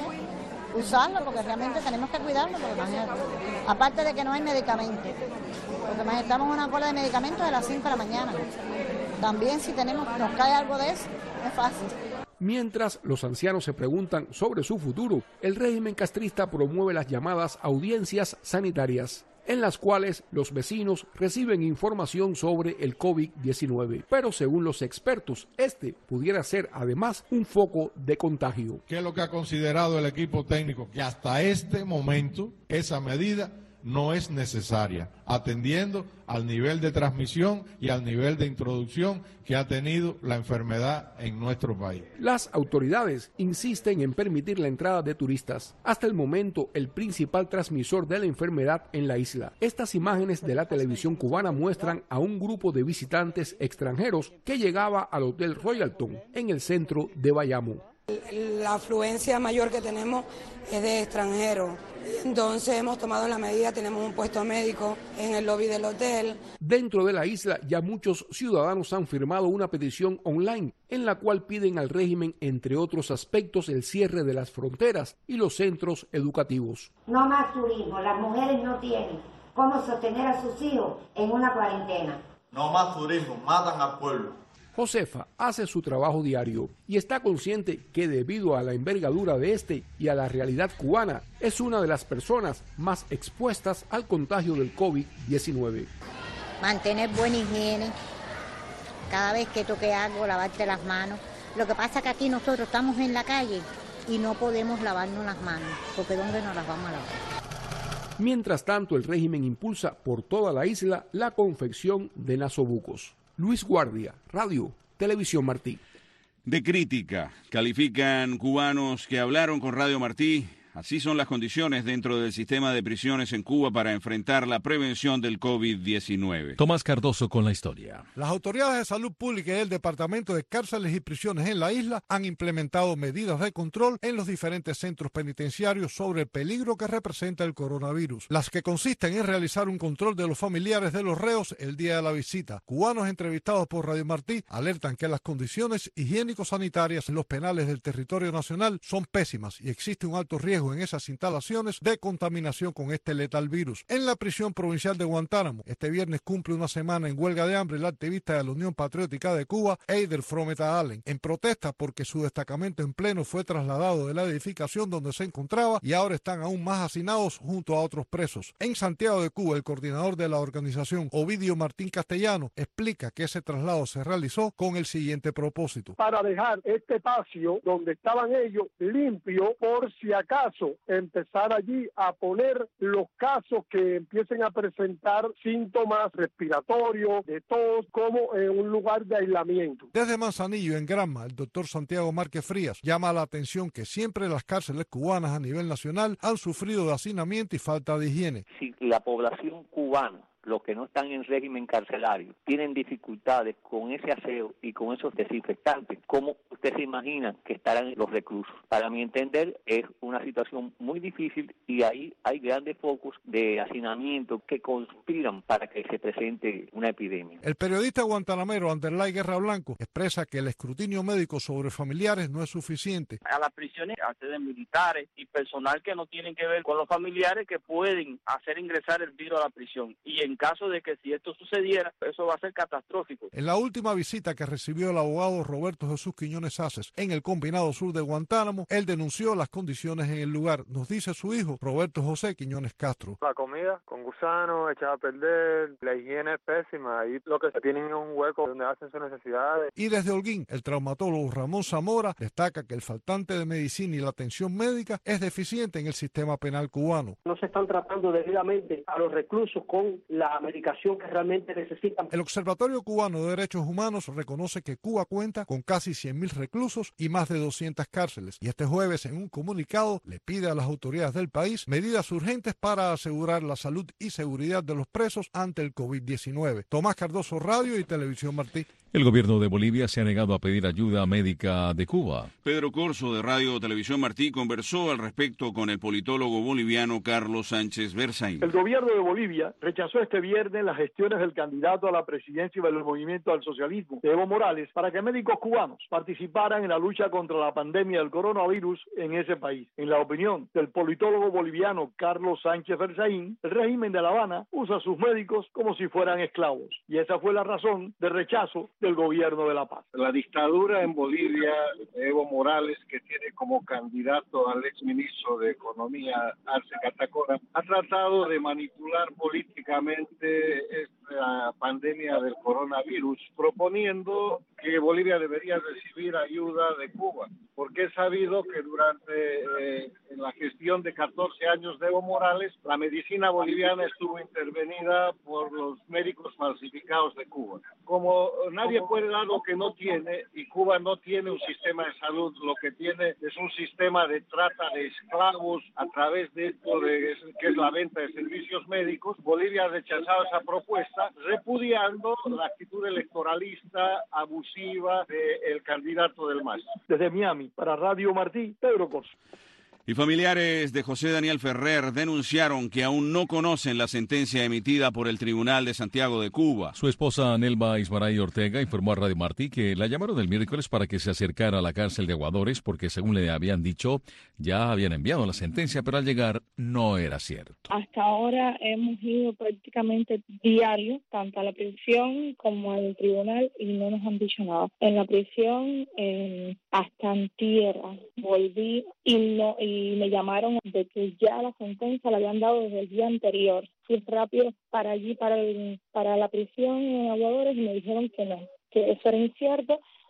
usarlo porque realmente tenemos que cuidarlo, porque imagínate, aparte de que no hay medicamentos, porque más estamos en una cola de medicamentos de las cinco de la mañana. También si tenemos, nos cae algo de eso, es fácil. Mientras los ancianos se preguntan sobre su futuro, el régimen castrista promueve las llamadas audiencias sanitarias, en las cuales los vecinos reciben información sobre el COVID diecinueve. Pero según los expertos, este pudiera ser además un foco de contagio. ¿Qué es lo que ha considerado el equipo técnico? Que hasta este momento esa medida no es necesaria, atendiendo al nivel de transmisión y al nivel de introducción que ha tenido la enfermedad en nuestro país. Las autoridades insisten en permitir la entrada de turistas, hasta el momento el principal transmisor de la enfermedad en la isla. Estas imágenes de la televisión cubana muestran a un grupo de visitantes extranjeros que llegaba al Hotel Royalton en el centro de Bayamo. La afluencia mayor que tenemos es de extranjeros, entonces hemos tomado la medida, tenemos un puesto médico en el lobby del hotel. Dentro de la isla ya muchos ciudadanos han firmado una petición online en la cual piden al régimen, entre otros aspectos, el cierre de las fronteras y los centros educativos. No más turismo, las mujeres no tienen cómo sostener a sus hijos en una cuarentena. No más turismo, matan al pueblo. Josefa hace su trabajo diario y está consciente que debido a la envergadura de este y a la realidad cubana, es una de las personas más expuestas al contagio del COVID diecinueve. Mantener buena higiene, cada vez que toque algo, lavarte las manos, Lo que pasa es que aquí nosotros estamos en la calle y no podemos lavarnos las manos, porque ¿dónde nos las vamos a lavar? Mientras tanto, el régimen impulsa por toda la isla la confección de nasobucos. Luis Guardia, Radio, Televisión Martí. De crítica, califican cubanos que hablaron con Radio Martí. Así son las condiciones dentro del sistema de prisiones en Cuba para enfrentar la prevención del COVID diecinueve. Tomás Cardoso con la historia. Las autoridades de salud pública y el Departamento de Cárceles y Prisiones en la isla han implementado medidas de control en los diferentes centros penitenciarios sobre el peligro que representa el coronavirus, las que consisten en realizar un control de los familiares de los reos el día de la visita. Cubanos entrevistados por Radio Martí alertan que las condiciones higiénico-sanitarias en los penales del territorio nacional son pésimas y existe un alto riesgo en esas instalaciones de contaminación con este letal virus. En la prisión provincial de Guantánamo, este viernes cumple una semana en huelga de hambre la activista de la Unión Patriótica de Cuba, Eider Frometa Allen, en protesta porque su destacamento en pleno fue trasladado de la edificación donde se encontraba y ahora están aún más hacinados junto a otros presos. En Santiago de Cuba, el coordinador de la organización, Ovidio Martín Castellano, explica que ese traslado se realizó con el siguiente propósito: para dejar este espacio donde estaban ellos limpio por si acaso empezar allí a poner los casos que empiecen a presentar síntomas respiratorios, de tos, como en un lugar de aislamiento. Desde Manzanillo, en Granma, el doctor Santiago Márquez Frías llama la atención que siempre las cárceles cubanas a nivel nacional han sufrido de hacinamiento y falta de higiene. Si la población cubana, los que no están en régimen carcelario, tienen dificultades con ese aseo y con esos desinfectantes, ¿cómo usted se imagina que estarán los reclusos? Para mi entender, es una situación muy difícil y ahí hay grandes focos de hacinamiento que conspiran para que se presente una epidemia. El periodista guantanamero Anderlay Guerra Blanco expresa que el escrutinio médico sobre familiares no es suficiente. A las prisiones acceden militares y personal que no tienen que ver con los familiares que pueden hacer ingresar el virus a la prisión. Y en caso de que si esto sucediera, eso va a ser catastrófico. En la última visita que recibió el abogado Roberto Jesús Quiñones Aces en el Combinado Sur de Guantánamo, él denunció las condiciones en el lugar. Nos dice su hijo, Roberto José Quiñones Castro. La comida con gusanos, echada a perder, la higiene es pésima, ahí lo que tienen es un hueco donde hacen sus necesidades. Y desde Holguín, el traumatólogo Ramón Zamora destaca que el faltante de medicina y la atención médica es deficiente en el sistema penal cubano. No se están tratando debidamente a los reclusos con la medicación que realmente necesitan. El Observatorio Cubano de Derechos Humanos reconoce que Cuba cuenta con casi cien mil reclusos y más de doscientas cárceles. Y este jueves, en un comunicado, le pide a las autoridades del país medidas urgentes para asegurar la salud y seguridad de los presos ante el COVID diecinueve. Tomás Cardoso, Radio y Televisión Martí. El gobierno de Bolivia se ha negado a pedir ayuda médica de Cuba. Pedro Corso, de Radio Televisión Martí, conversó al respecto con el politólogo boliviano Carlos Sánchez Berzaín. El gobierno de Bolivia rechazó este viernes las gestiones del candidato a la presidencia del Movimiento al Socialismo, Evo Morales, para que médicos cubanos participaran en la lucha contra la pandemia del coronavirus en ese país. En la opinión del politólogo boliviano Carlos Sánchez Berzaín, el régimen de La Habana usa a sus médicos como si fueran esclavos. Y esa fue la razón de rechazo del gobierno de La Paz. La dictadura en Bolivia, Evo Morales, que tiene como candidato al exministro de Economía, Arce Catacora, ha tratado de manipular políticamente esta pandemia del coronavirus, proponiendo que Bolivia debería recibir ayuda de Cuba, porque es sabido que durante eh, en la gestión de catorce años de Evo Morales, la medicina boliviana estuvo intervenida por los médicos falsificados de Cuba. Como nadie puede dar lo que no tiene, y Cuba no tiene un sistema de salud, lo que tiene es un sistema de trata de esclavos a través de esto de, que es la venta de servicios médicos, Bolivia ha rechazado esa propuesta, repudiando la actitud electoralista abusiva del candidato del M A S. Desde Miami, para Radio Martí, Pedro Corso. Y familiares de José Daniel Ferrer denunciaron que aún no conocen la sentencia emitida por el Tribunal de Santiago de Cuba. Su esposa Nelva Ismaray Ortega informó a Radio Martí que la llamaron el miércoles para que se acercara a la cárcel de Aguadores porque, según le habían dicho, ya habían enviado la sentencia, pero al llegar no era cierto. Hasta ahora hemos ido prácticamente diario, tanto a la prisión como al tribunal, y no nos han dicho nada. En la prisión, eh, hasta antier, volví y no... Y y me llamaron de que ya la sentencia la habían dado desde el día anterior. Fui rápido para allí, para el, para la prisión en Aguadores, y me dijeron que no, que eso era incierto,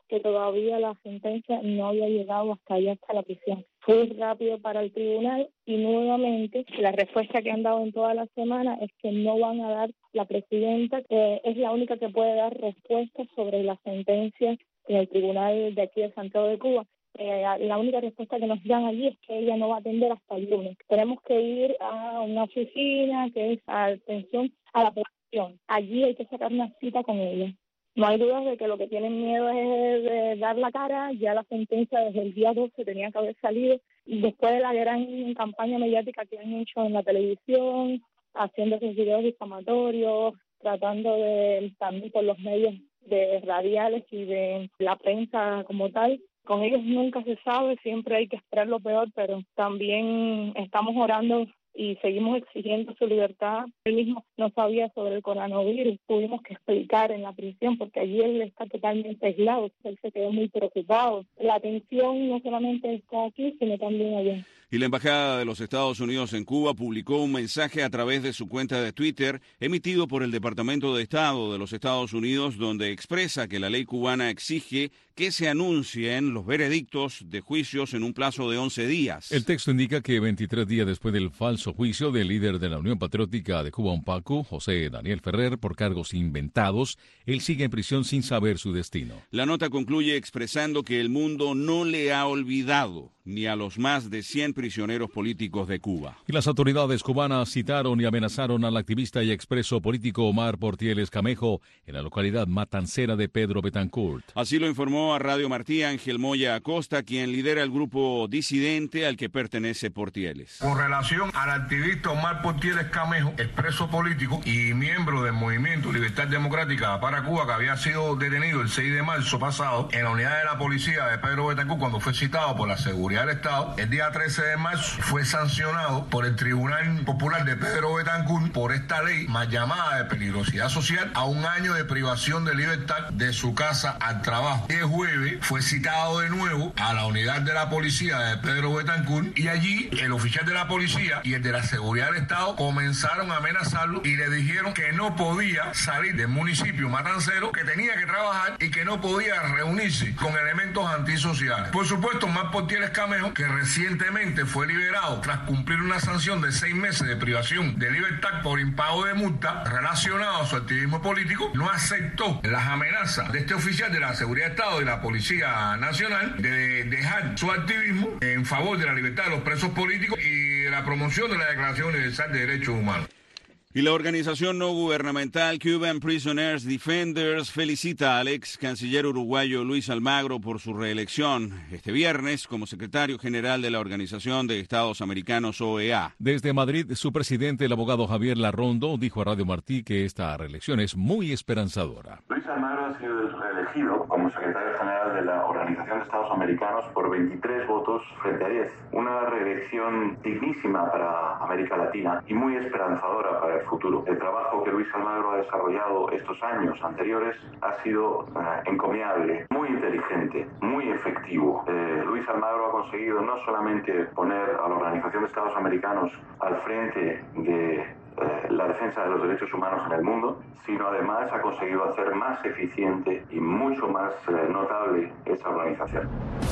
que todavía la sentencia no había llegado hasta allá, hasta la prisión. Fue rápido para el tribunal y nuevamente la respuesta que han dado en toda la semana es que no van a dar, la presidenta, que es la única que puede dar respuestas sobre la sentencia en el tribunal de aquí de Santiago de Cuba. Eh, la única respuesta que nos dan allí es que ella no va a atender hasta el lunes. Tenemos que ir a una oficina que es atención a la población. Allí hay que sacar una cita con ella. No hay dudas de que lo que tienen miedo es de dar la cara. Ya la sentencia desde el día doce tenía que haber salido. Después de la gran campaña mediática que han hecho en la televisión, haciendo esos videos difamatorios, tratando de también por los medios de radiales y de la prensa como tal. Con ellos nunca se sabe, siempre hay que esperar lo peor, pero también estamos orando y seguimos exigiendo su libertad. Él mismo no sabía sobre el coronavirus, tuvimos que explicar en la prisión porque allí él está totalmente aislado, él se quedó muy preocupado. La atención no solamente está aquí, sino también allá. Y la Embajada de los Estados Unidos en Cuba publicó un mensaje a través de su cuenta de Twitter emitido por el Departamento de Estado de los Estados Unidos, donde expresa que la ley cubana exige que se anuncien los veredictos de juicios en un plazo de once días. El texto indica que veintitrés días después del falso juicio del líder de la Unión Patriótica de Cuba, UNPACU, José Daniel Ferrer, por cargos inventados, él sigue en prisión sin saber su destino. La nota concluye expresando que el mundo no le ha olvidado ni a los más de cien prisioneros políticos de Cuba. Y las autoridades cubanas citaron y amenazaron al activista y expreso político Omar Portieles Camejo en la localidad matancera de Pedro Betancourt. Así lo informó a Radio Martí Ángel Moya Acosta, quien lidera el grupo disidente al que pertenece Portieles. Con relación al activista Omar Portieles Camejo, expreso político y miembro del Movimiento Libertad Democrática para Cuba, que había sido detenido el seis de marzo pasado en la unidad de la policía de Pedro Betancourt cuando fue citado por la seguridad del Estado, el día trece de marzo fue sancionado por el Tribunal Popular de Pedro Betancourt por esta ley más llamada de peligrosidad social a un año de privación de libertad de su casa al trabajo. El jueves fue citado de nuevo a la unidad de la policía de Pedro Betancourt y allí el oficial de la policía y el de la seguridad del Estado comenzaron a amenazarlo y le dijeron que no podía salir del municipio matancero, que tenía que trabajar y que no podía reunirse con elementos antisociales. Por supuesto, Omar Portieles Camejo, que recientemente fue liberado tras cumplir una sanción de seis meses de privación de libertad por impago de multa relacionado a su activismo político, no aceptó las amenazas de este oficial de la seguridad del Estado y la Policía Nacional de dejar su activismo en favor de la libertad de los presos políticos y de la promoción de la Declaración Universal de Derechos Humanos. Y la organización no gubernamental Cuban Prisoners Defenders felicita al ex canciller uruguayo Luis Almagro por su reelección este viernes como secretario general de la Organización de Estados Americanos, O E A. Desde Madrid, su presidente, el abogado Javier Larrondo, dijo a Radio Martí que esta reelección es muy esperanzadora. Luis Almagro ha sido reelegido como secretario general de la Organización de Estados Americanos por veintitrés votos frente a diez. Una reelección dignísima para América Latina y muy esperanzadora para el futuro. El trabajo que Luis Almagro ha desarrollado estos años anteriores ha sido eh, encomiable, muy inteligente, muy efectivo. Eh, Luis Almagro ha conseguido no solamente poner a la Organización de Estados Americanos al frente de eh, la defensa de los derechos humanos en el mundo, sino además ha conseguido hacer más eficiente y mucho más eh, notable esa organización.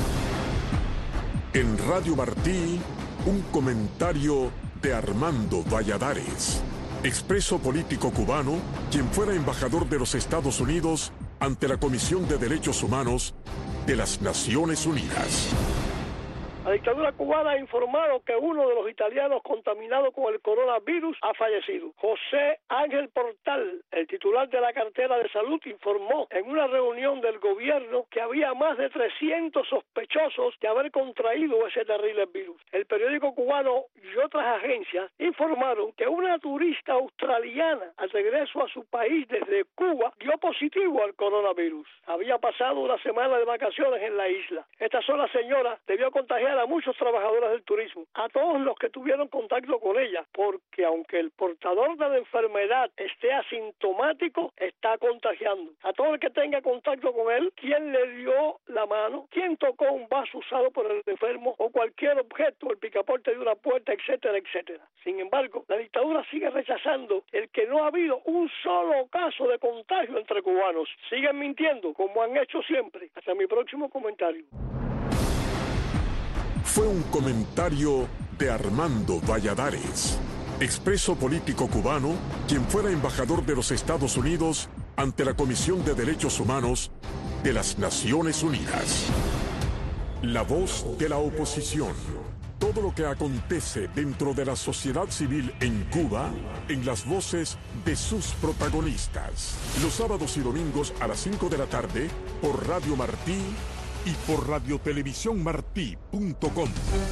En Radio Martí, un comentario de Armando Valladares, expreso político cubano, quien fuera embajador de los Estados Unidos ante la Comisión de Derechos Humanos de las Naciones Unidas. La dictadura cubana ha informado que uno de los italianos contaminados con el coronavirus ha fallecido. José Ángel Portal, el titular de la cartera de salud, informó en una reunión del gobierno que había más de trescientos sospechosos de haber contraído ese terrible virus. El periódico cubano y otras agencias informaron que una turista australiana al regreso a su país desde Cuba dio positivo al coronavirus. Había pasado una semana de vacaciones en la isla. Esta sola señora debió contagiar especial a muchos trabajadores del turismo, a todos los que tuvieron contacto con ella, porque aunque el portador de la enfermedad esté asintomático, está contagiando. A todo el que tenga contacto con él, quien le dio la mano, quien tocó un vaso usado por el enfermo o cualquier objeto, el picaporte de una puerta, etcétera, etcétera. Sin embargo, la dictadura sigue rechazando el que no ha habido un solo caso de contagio entre cubanos. Siguen mintiendo, como han hecho siempre. Hasta mi próximo comentario. Fue un comentario de Armando Valladares, expreso político cubano, quien fuera embajador de los Estados Unidos ante la Comisión de Derechos Humanos de las Naciones Unidas. La voz de la oposición. Todo lo que acontece dentro de la sociedad civil en Cuba, en las voces de sus protagonistas. Los sábados y domingos a las cinco de la tarde por Radio Martí y por radio televisión martí punto com.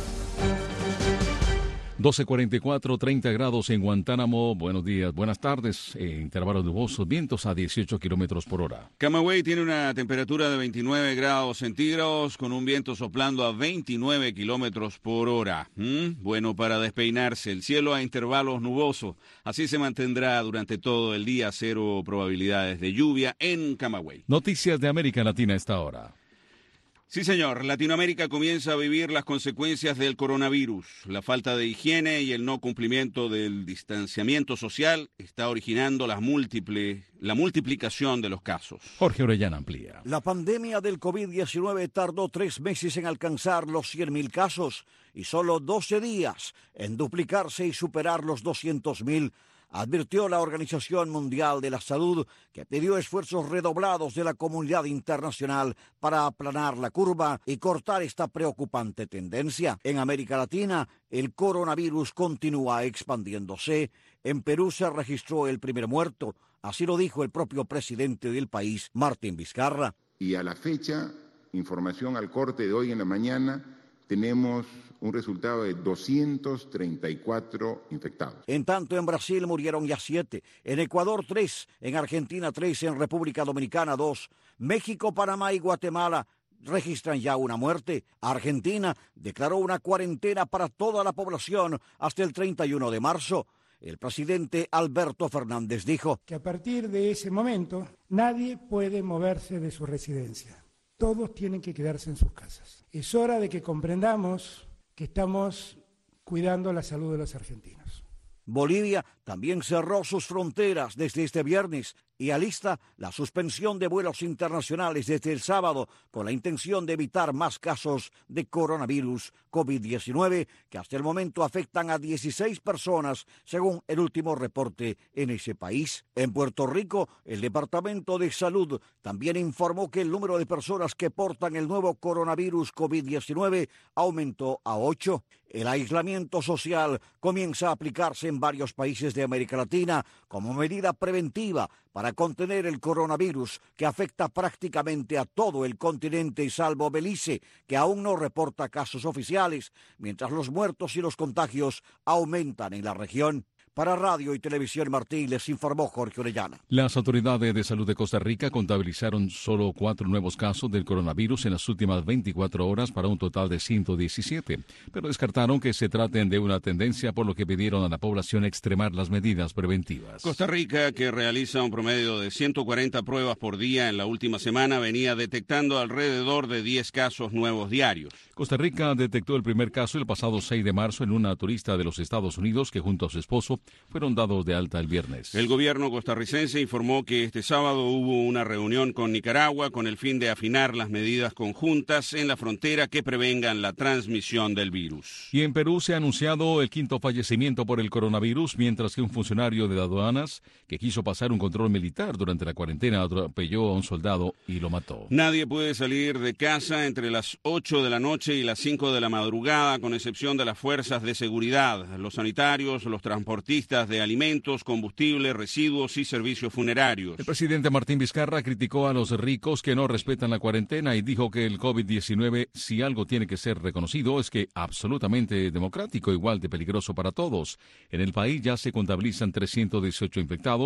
doce cuarenta y cuatro, treinta grados en Guantánamo. Buenos días, buenas tardes. Eh, intervalos nubosos, vientos a dieciocho kilómetros por hora. Camagüey tiene una temperatura de veintinueve grados centígrados con un viento soplando a veintinueve kilómetros por hora. ¿Mm? Bueno para despeinarse. El cielo a intervalos nubosos. Así se mantendrá durante todo el día. Cero probabilidades de lluvia en Camagüey. Noticias de América Latina a esta hora. Sí, señor. Latinoamérica comienza a vivir las consecuencias del coronavirus. La falta de higiene y el no cumplimiento del distanciamiento social está originando las múltiples, la multiplicación de los casos. Jorge Orellana amplía. La pandemia del COVID diecinueve tardó tres meses en alcanzar los cien mil casos y solo doce días en duplicarse y superar los doscientos mil. Advirtió la Organización Mundial de la Salud, que pidió esfuerzos redoblados de la comunidad internacional para aplanar la curva y cortar esta preocupante tendencia. En América Latina, el coronavirus continúa expandiéndose. En Perú se registró el primer muerto. Así lo dijo el propio presidente del país, Martín Vizcarra. Y a la fecha, información al corte de hoy en la mañana, tenemos un resultado de doscientos treinta y cuatro infectados. En tanto, en Brasil murieron ya siete, en Ecuador tres, en Argentina tres, en República Dominicana dos, México, Panamá y Guatemala registran ya una muerte. Argentina declaró una cuarentena para toda la población hasta el treinta y uno de marzo. El presidente Alberto Fernández dijo que a partir de ese momento nadie puede moverse de su residencia. Todos tienen que quedarse en sus casas. Es hora de que comprendamos que estamos cuidando la salud de los argentinos. Bolivia también cerró sus fronteras desde este viernes y alista la suspensión de vuelos internacionales desde el sábado con la intención de evitar más casos de coronavirus COVID diecinueve que hasta el momento afectan a dieciséis personas según el último reporte en ese país. En Puerto Rico, el Departamento de Salud también informó que el número de personas que portan el nuevo coronavirus COVID diecinueve aumentó a ocho. El aislamiento social comienza a aplicarse en varios países de América Latina como medida preventiva para contener el coronavirus que afecta prácticamente a todo el continente salvo Belice, que aún no reporta casos oficiales, mientras los muertos y los contagios aumentan en la región. Para Radio y Televisión Martí les informó Jorge Orellana. Las autoridades de salud de Costa Rica contabilizaron solo cuatro nuevos casos del coronavirus en las últimas veinticuatro horas para un total de ciento diecisiete, pero descartaron que se traten de una tendencia, por lo que pidieron a la población extremar las medidas preventivas. Costa Rica, que realiza un promedio de ciento cuarenta pruebas por día en la última semana, venía detectando alrededor de diez casos nuevos diarios. Costa Rica detectó el primer caso el pasado seis de marzo en una turista de los Estados Unidos que junto a su esposo fueron dados de alta el viernes. El gobierno costarricense informó que este sábado hubo una reunión con Nicaragua con el fin de afinar las medidas conjuntas en la frontera que prevengan la transmisión del virus. Y en Perú se ha anunciado el quinto fallecimiento por el coronavirus, mientras que un funcionario de aduanas que quiso pasar un control militar durante la cuarentena atropelló a un soldado y lo mató. Nadie puede salir de casa entre las ocho de la noche y las cinco de la madrugada, con excepción de las fuerzas de seguridad, los sanitarios, los transportistas de alimentos, combustible, residuos y servicios funerarios. El presidente Martín Vizcarra criticó a los ricos que no respetan la cuarentena y dijo que el COVID diecinueve, si algo tiene que ser reconocido, es que absolutamente democrático, igual de peligroso para todos. En el país ya se contabilizan trescientos dieciocho infectados,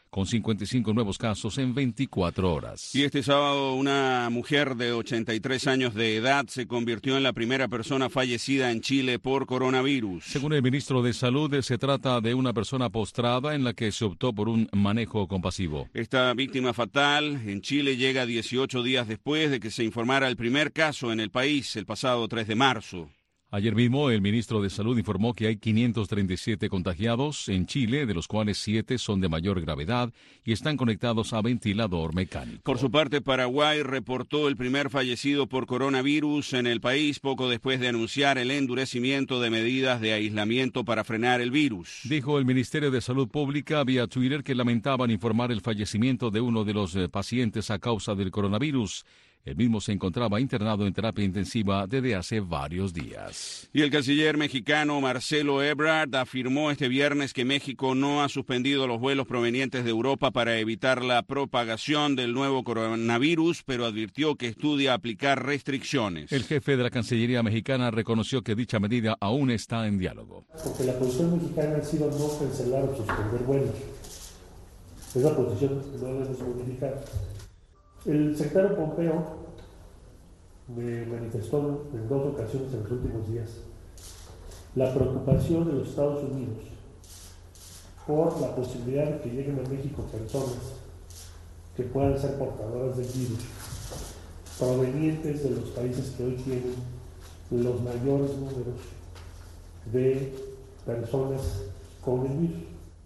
con cincuenta y cinco nuevos casos en veinticuatro horas. Y este sábado una mujer de ochenta y tres años de edad se convirtió en la primera persona fallecida en Chile por coronavirus. Según el ministro de Salud, se trata de una persona postrada en la que se optó por un manejo compasivo. Esta víctima fatal en Chile llega dieciocho días después de que se informara el primer caso en el país el pasado tres de marzo. Ayer mismo, el ministro de Salud informó que hay quinientos treinta y siete contagiados en Chile, de los cuales siete son de mayor gravedad y están conectados a ventilador mecánico. Por su parte, Paraguay reportó el primer fallecido por coronavirus en el país poco después de anunciar el endurecimiento de medidas de aislamiento para frenar el virus. Dijo el Ministerio de Salud Pública vía Twitter que lamentaban informar el fallecimiento de uno de los pacientes a causa del coronavirus. El mismo se encontraba internado en terapia intensiva desde hace varios días. Y el canciller mexicano Marcelo Ebrard afirmó este viernes que México no ha suspendido los vuelos provenientes de Europa para evitar la propagación del nuevo coronavirus, pero advirtió que estudia aplicar restricciones. El jefe de la Cancillería mexicana reconoció que dicha medida aún está en diálogo. Porque la posición mexicana ha sido no cancelar o suspender vuelos. Esa posición no la hemos modificado. El secretario Pompeo me manifestó en dos ocasiones en los últimos días la preocupación de los Estados Unidos por la posibilidad de que lleguen a México personas que puedan ser portadoras del virus, provenientes de los países que hoy tienen los mayores números de personas con el virus.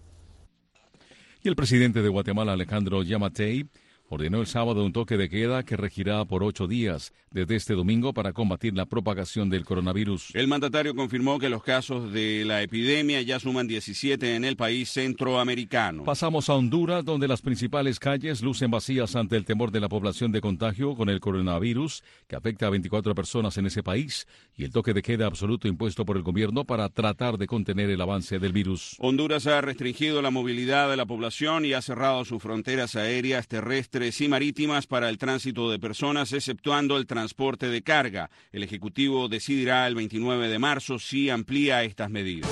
Y el presidente de Guatemala, Alejandro Yamatei, ordenó el sábado un toque de queda que regirá por ocho días desde este domingo para combatir la propagación del coronavirus. El mandatario confirmó que los casos de la epidemia ya suman diecisiete en el país centroamericano. Pasamos a Honduras, donde las principales calles lucen vacías ante el temor de la población de contagio con el coronavirus, que afecta a veinticuatro personas en ese país, y el toque de queda absoluto impuesto por el gobierno para tratar de contener el avance del virus. Honduras ha restringido la movilidad de la población y ha cerrado sus fronteras aéreas, terrestres y marítimas para el tránsito de personas, exceptuando el transporte de carga. El Ejecutivo decidirá el veintinueve de marzo si amplía estas medidas.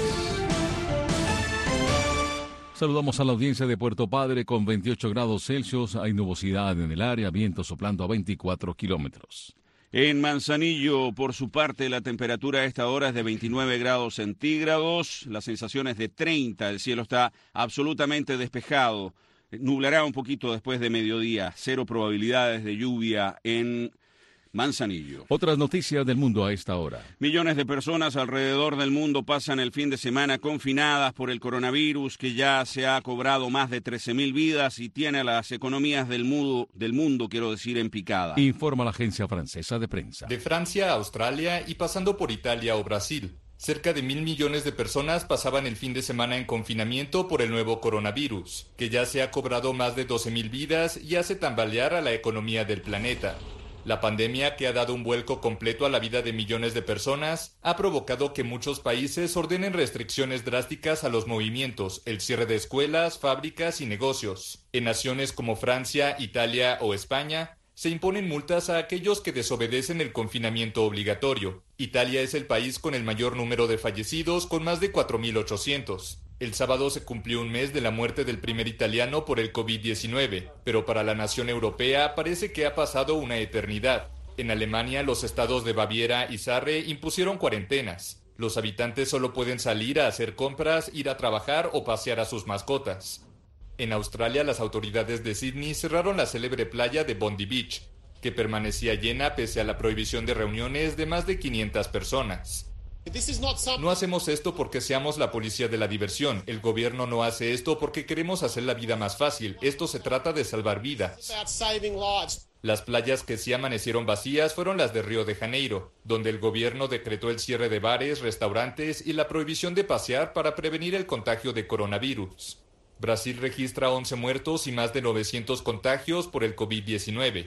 Saludamos a la audiencia de Puerto Padre con veintiocho grados Celsius. Hay nubosidad en el área, viento soplando a veinticuatro kilómetros. En Manzanillo, por su parte, la temperatura a esta hora es de veintinueve grados centígrados. La sensación es de treinta. El cielo está absolutamente despejado. Nublará un poquito después de mediodía. Cero probabilidades de lluvia en Manzanillo. Otras noticias del mundo a esta hora. Millones de personas alrededor del mundo pasan el fin de semana confinadas por el coronavirus, que ya se ha cobrado más de trece mil vidas y tiene a las economías del mundo, del mundo, quiero decir, en picada. Informa la agencia francesa de prensa. De Francia a Australia y pasando por Italia o Brasil. Cerca de mil millones de personas pasaban el fin de semana en confinamiento por el nuevo coronavirus, que ya se ha cobrado más de doce mil vidas y hace tambalear a la economía del planeta. La pandemia, que ha dado un vuelco completo a la vida de millones de personas, ha provocado que muchos países ordenen restricciones drásticas a los movimientos, el cierre de escuelas, fábricas y negocios. En naciones como Francia, Italia o España, se imponen multas a aquellos que desobedecen el confinamiento obligatorio. Italia es el país con el mayor número de fallecidos, con más de cuatro mil ochocientos. El sábado se cumplió un mes de la muerte del primer italiano por el COVID diecinueve, pero para la nación europea parece que ha pasado una eternidad. En Alemania, los estados de Baviera y Sarre impusieron cuarentenas. Los habitantes solo pueden salir a hacer compras, ir a trabajar o pasear a sus mascotas. En Australia, las autoridades de Sydney cerraron la célebre playa de Bondi Beach, que permanecía llena pese a la prohibición de reuniones de más de quinientas personas. No hacemos esto porque seamos la policía de la diversión. El gobierno no hace esto porque queremos hacer la vida más fácil. Esto se trata de salvar vidas. Las playas que sí amanecieron vacías fueron las de Río de Janeiro, donde el gobierno decretó el cierre de bares, restaurantes y la prohibición de pasear para prevenir el contagio de coronavirus. Brasil registra once muertos y más de novecientos contagios por el COVID diecinueve.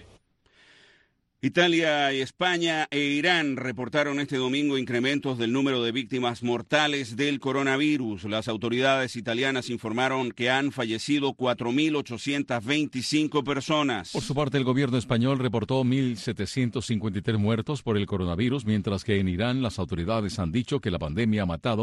Italia y España e Irán reportaron este domingo incrementos del número de víctimas mortales del coronavirus. Las autoridades italianas informaron que han fallecido cuatro mil ochocientas veinticinco personas. Por su parte, el gobierno español reportó mil setecientos cincuenta y tres muertos por el coronavirus, mientras que en Irán las autoridades han dicho que la pandemia ha matado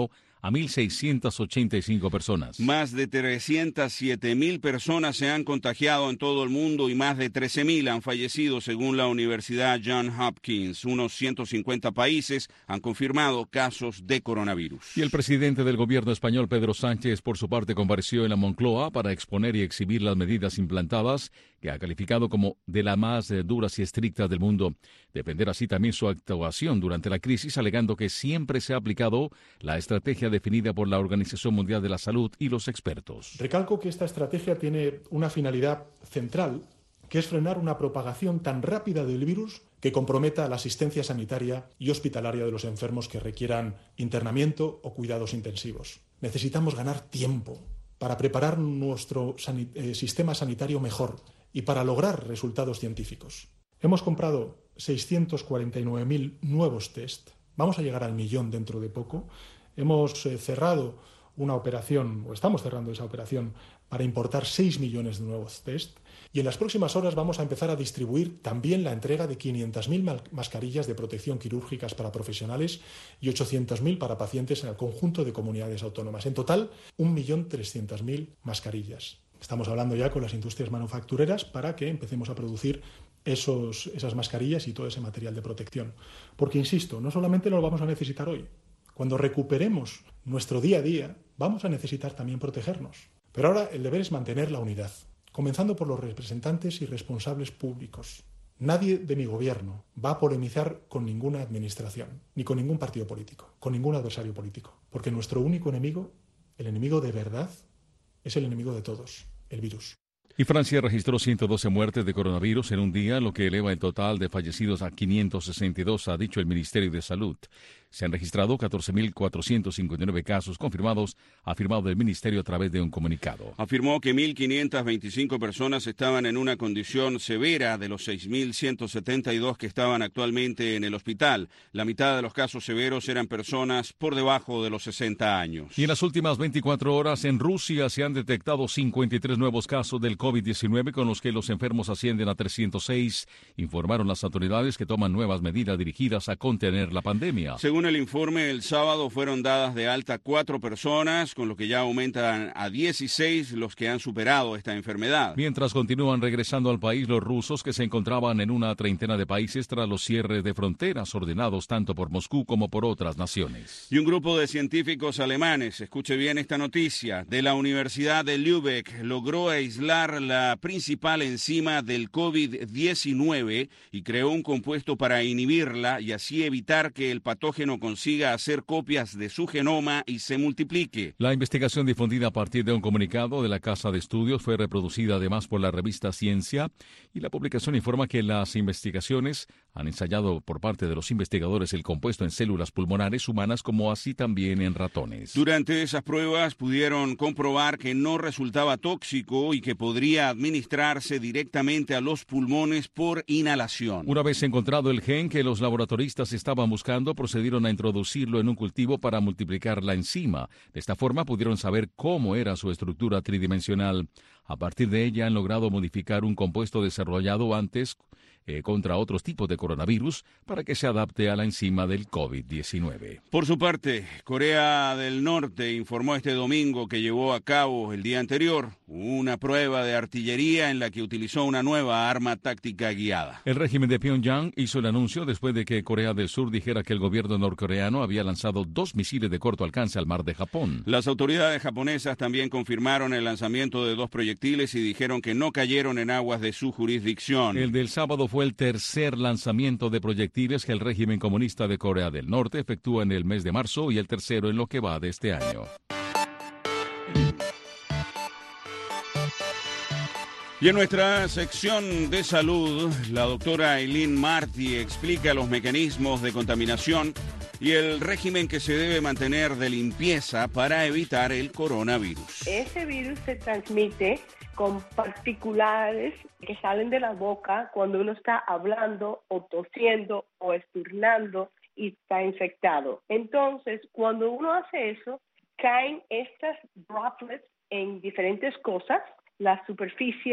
a mil seiscientas ochenta y cinco personas. Más de trescientas siete mil personas se han contagiado en todo el mundo y más de trece mil han fallecido según la Universidad Johns Hopkins. Unos ciento cincuenta países han confirmado casos de coronavirus. Y el presidente del gobierno español, Pedro Sánchez, por su parte compareció en la Moncloa para exponer y exhibir las medidas implantadas, que ha calificado como de las más eh, duras y estrictas del mundo. Defender así también su actuación durante la crisis, alegando que siempre se ha aplicado la estrategia definida por la Organización Mundial de la Salud y los expertos. Recalco que esta estrategia tiene una finalidad central, que es frenar una propagación tan rápida del virus que comprometa la asistencia sanitaria y hospitalaria de los enfermos que requieran internamiento o cuidados intensivos. Necesitamos ganar tiempo para preparar nuestro sani- eh, sistema sanitario mejor y para lograr resultados científicos. Hemos comprado seiscientos cuarenta y nueve mil nuevos test. Vamos a llegar al millón dentro de poco. Hemos eh, cerrado una operación, o estamos cerrando esa operación, para importar seis millones de nuevos test. Y en las próximas horas vamos a empezar a distribuir también la entrega de quinientas mil mascarillas de protección quirúrgicas para profesionales y ochocientas mil para pacientes en el conjunto de comunidades autónomas. En total, un millón trescientas mil mascarillas. Estamos hablando ya con las industrias manufactureras para que empecemos a producir esos, esas mascarillas y todo ese material de protección. Porque, insisto, no solamente lo vamos a necesitar hoy. Cuando recuperemos nuestro día a día, vamos a necesitar también protegernos. Pero ahora el deber es mantener la unidad, comenzando por los representantes y responsables públicos. Nadie de mi gobierno va a polemizar con ninguna administración, ni con ningún partido político, con ningún adversario político. Porque nuestro único enemigo, el enemigo de verdad, es el enemigo de todos, el virus. Y Francia registró ciento doce muertes de coronavirus en un día, lo que eleva el total de fallecidos a quinientos sesenta y dos, ha dicho el Ministerio de Salud. Se han registrado catorce mil cuatrocientos cincuenta y nueve casos confirmados, ha afirmado el Ministerio a través de un comunicado. Afirmó que mil quinientas veinticinco personas estaban en una condición severa de los seis mil ciento setenta y dos que estaban actualmente en el hospital. La mitad de los casos severos eran personas por debajo de los sesenta años. Y en las últimas veinticuatro horas en Rusia se han detectado cincuenta y tres nuevos casos del COVID diecinueve, con los que los enfermos ascienden a trescientos seis, informaron las autoridades, que toman nuevas medidas dirigidas a contener la pandemia. Según el informe, el sábado fueron dadas de alta cuatro personas, con lo que ya aumentan a dieciséis los que han superado esta enfermedad. Mientras continúan regresando al país los rusos, que se encontraban en una treintena de países tras los cierres de fronteras ordenados tanto por Moscú como por otras naciones. Y un grupo de científicos alemanes, escuche bien esta noticia, de la Universidad de Lübeck logró aislar la principal enzima del COVID diecinueve y creó un compuesto para inhibirla y así evitar que el patógeno consiga hacer copias de su genoma y se multiplique. La investigación, difundida a partir de un comunicado de la Casa de Estudios, fue reproducida además por la revista Ciencia, y la publicación informa que las investigaciones han ensayado por parte de los investigadores el compuesto en células pulmonares humanas, como así también en ratones. Durante esas pruebas pudieron comprobar que no resultaba tóxico y que podría administrarse directamente a los pulmones por inhalación. Una vez encontrado el gen que los laboratoristas estaban buscando, procedieron a introducirlo en un cultivo para multiplicar la enzima. De esta forma pudieron saber cómo era su estructura tridimensional. A partir de ella han logrado modificar un compuesto desarrollado antes eh, contra otros tipos de coronavirus para que se adapte a la enzima del COVID diecinueve. Por su parte, Corea del Norte informó este domingo que llevó a cabo el día anterior una prueba de artillería en la que utilizó una nueva arma táctica guiada. El régimen de Pyongyang hizo el anuncio después de que Corea del Sur dijera que el gobierno norcoreano había lanzado dos misiles de corto alcance al mar de Japón. Las autoridades japonesas también confirmaron el lanzamiento de dos proyectiles y dijeron que no cayeron en aguas de su jurisdicción. El del sábado fue el tercer lanzamiento de proyectiles que el régimen comunista de Corea del Norte efectúa en el mes de marzo y el tercero en lo que va de este año. Y en nuestra sección de salud, la doctora Eileen Martí explica los mecanismos de contaminación y el régimen que se debe mantener de limpieza para evitar el coronavirus. Ese virus se transmite con particulares que salen de la boca cuando uno está hablando o tosiendo o esturnando y está infectado. Entonces, cuando uno hace eso, caen estas droplets en diferentes cosas, las superficies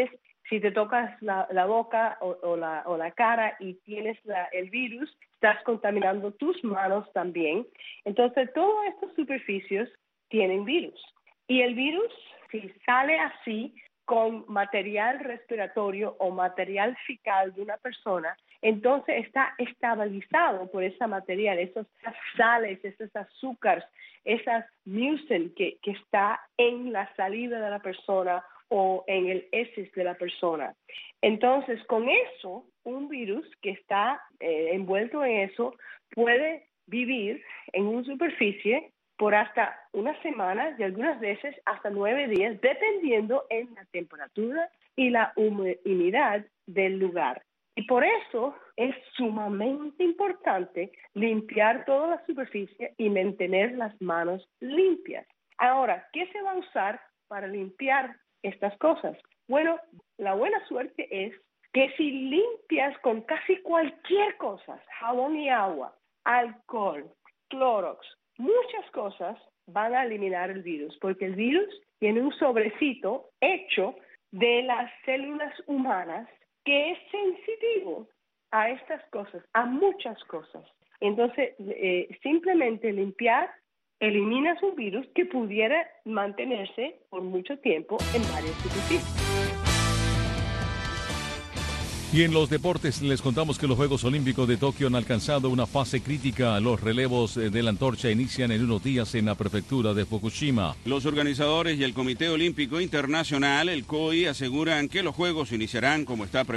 Si te tocas la, la boca o, o, la, o la cara y tienes la, el virus, estás contaminando tus manos también. Entonces, todas estas superficies tienen virus. Y el virus, si sale así, con material respiratorio o material fecal de una persona, entonces está estabilizado por ese material, esas sales, esos azúcares, esas mucin que, que está en la saliva de la persona o en el heces de la persona. Entonces, con eso, un virus que está eh, envuelto en eso puede vivir en una superficie por hasta una semana y algunas veces hasta nueve días, dependiendo en la temperatura y la humedad del lugar. Y por eso es sumamente importante limpiar toda la superficie y mantener las manos limpias. Ahora, ¿qué se va a usar para limpiar estas cosas? Bueno, la buena suerte es que si limpias con casi cualquier cosa, jabón y agua, alcohol, Clorox, muchas cosas van a eliminar el virus, porque el virus tiene un sobrecito hecho de las células humanas que es sensitivo a estas cosas, a muchas cosas. Entonces, eh, simplemente limpiar eliminas un virus que pudiera mantenerse por mucho tiempo en varias superficies. Y en los deportes les contamos que los Juegos Olímpicos de Tokio han alcanzado una fase crítica. Los relevos de la antorcha inician en unos días en la prefectura de Fukushima. Los organizadores y el Comité Olímpico Internacional, el C O I, aseguran que los Juegos iniciarán como está previsto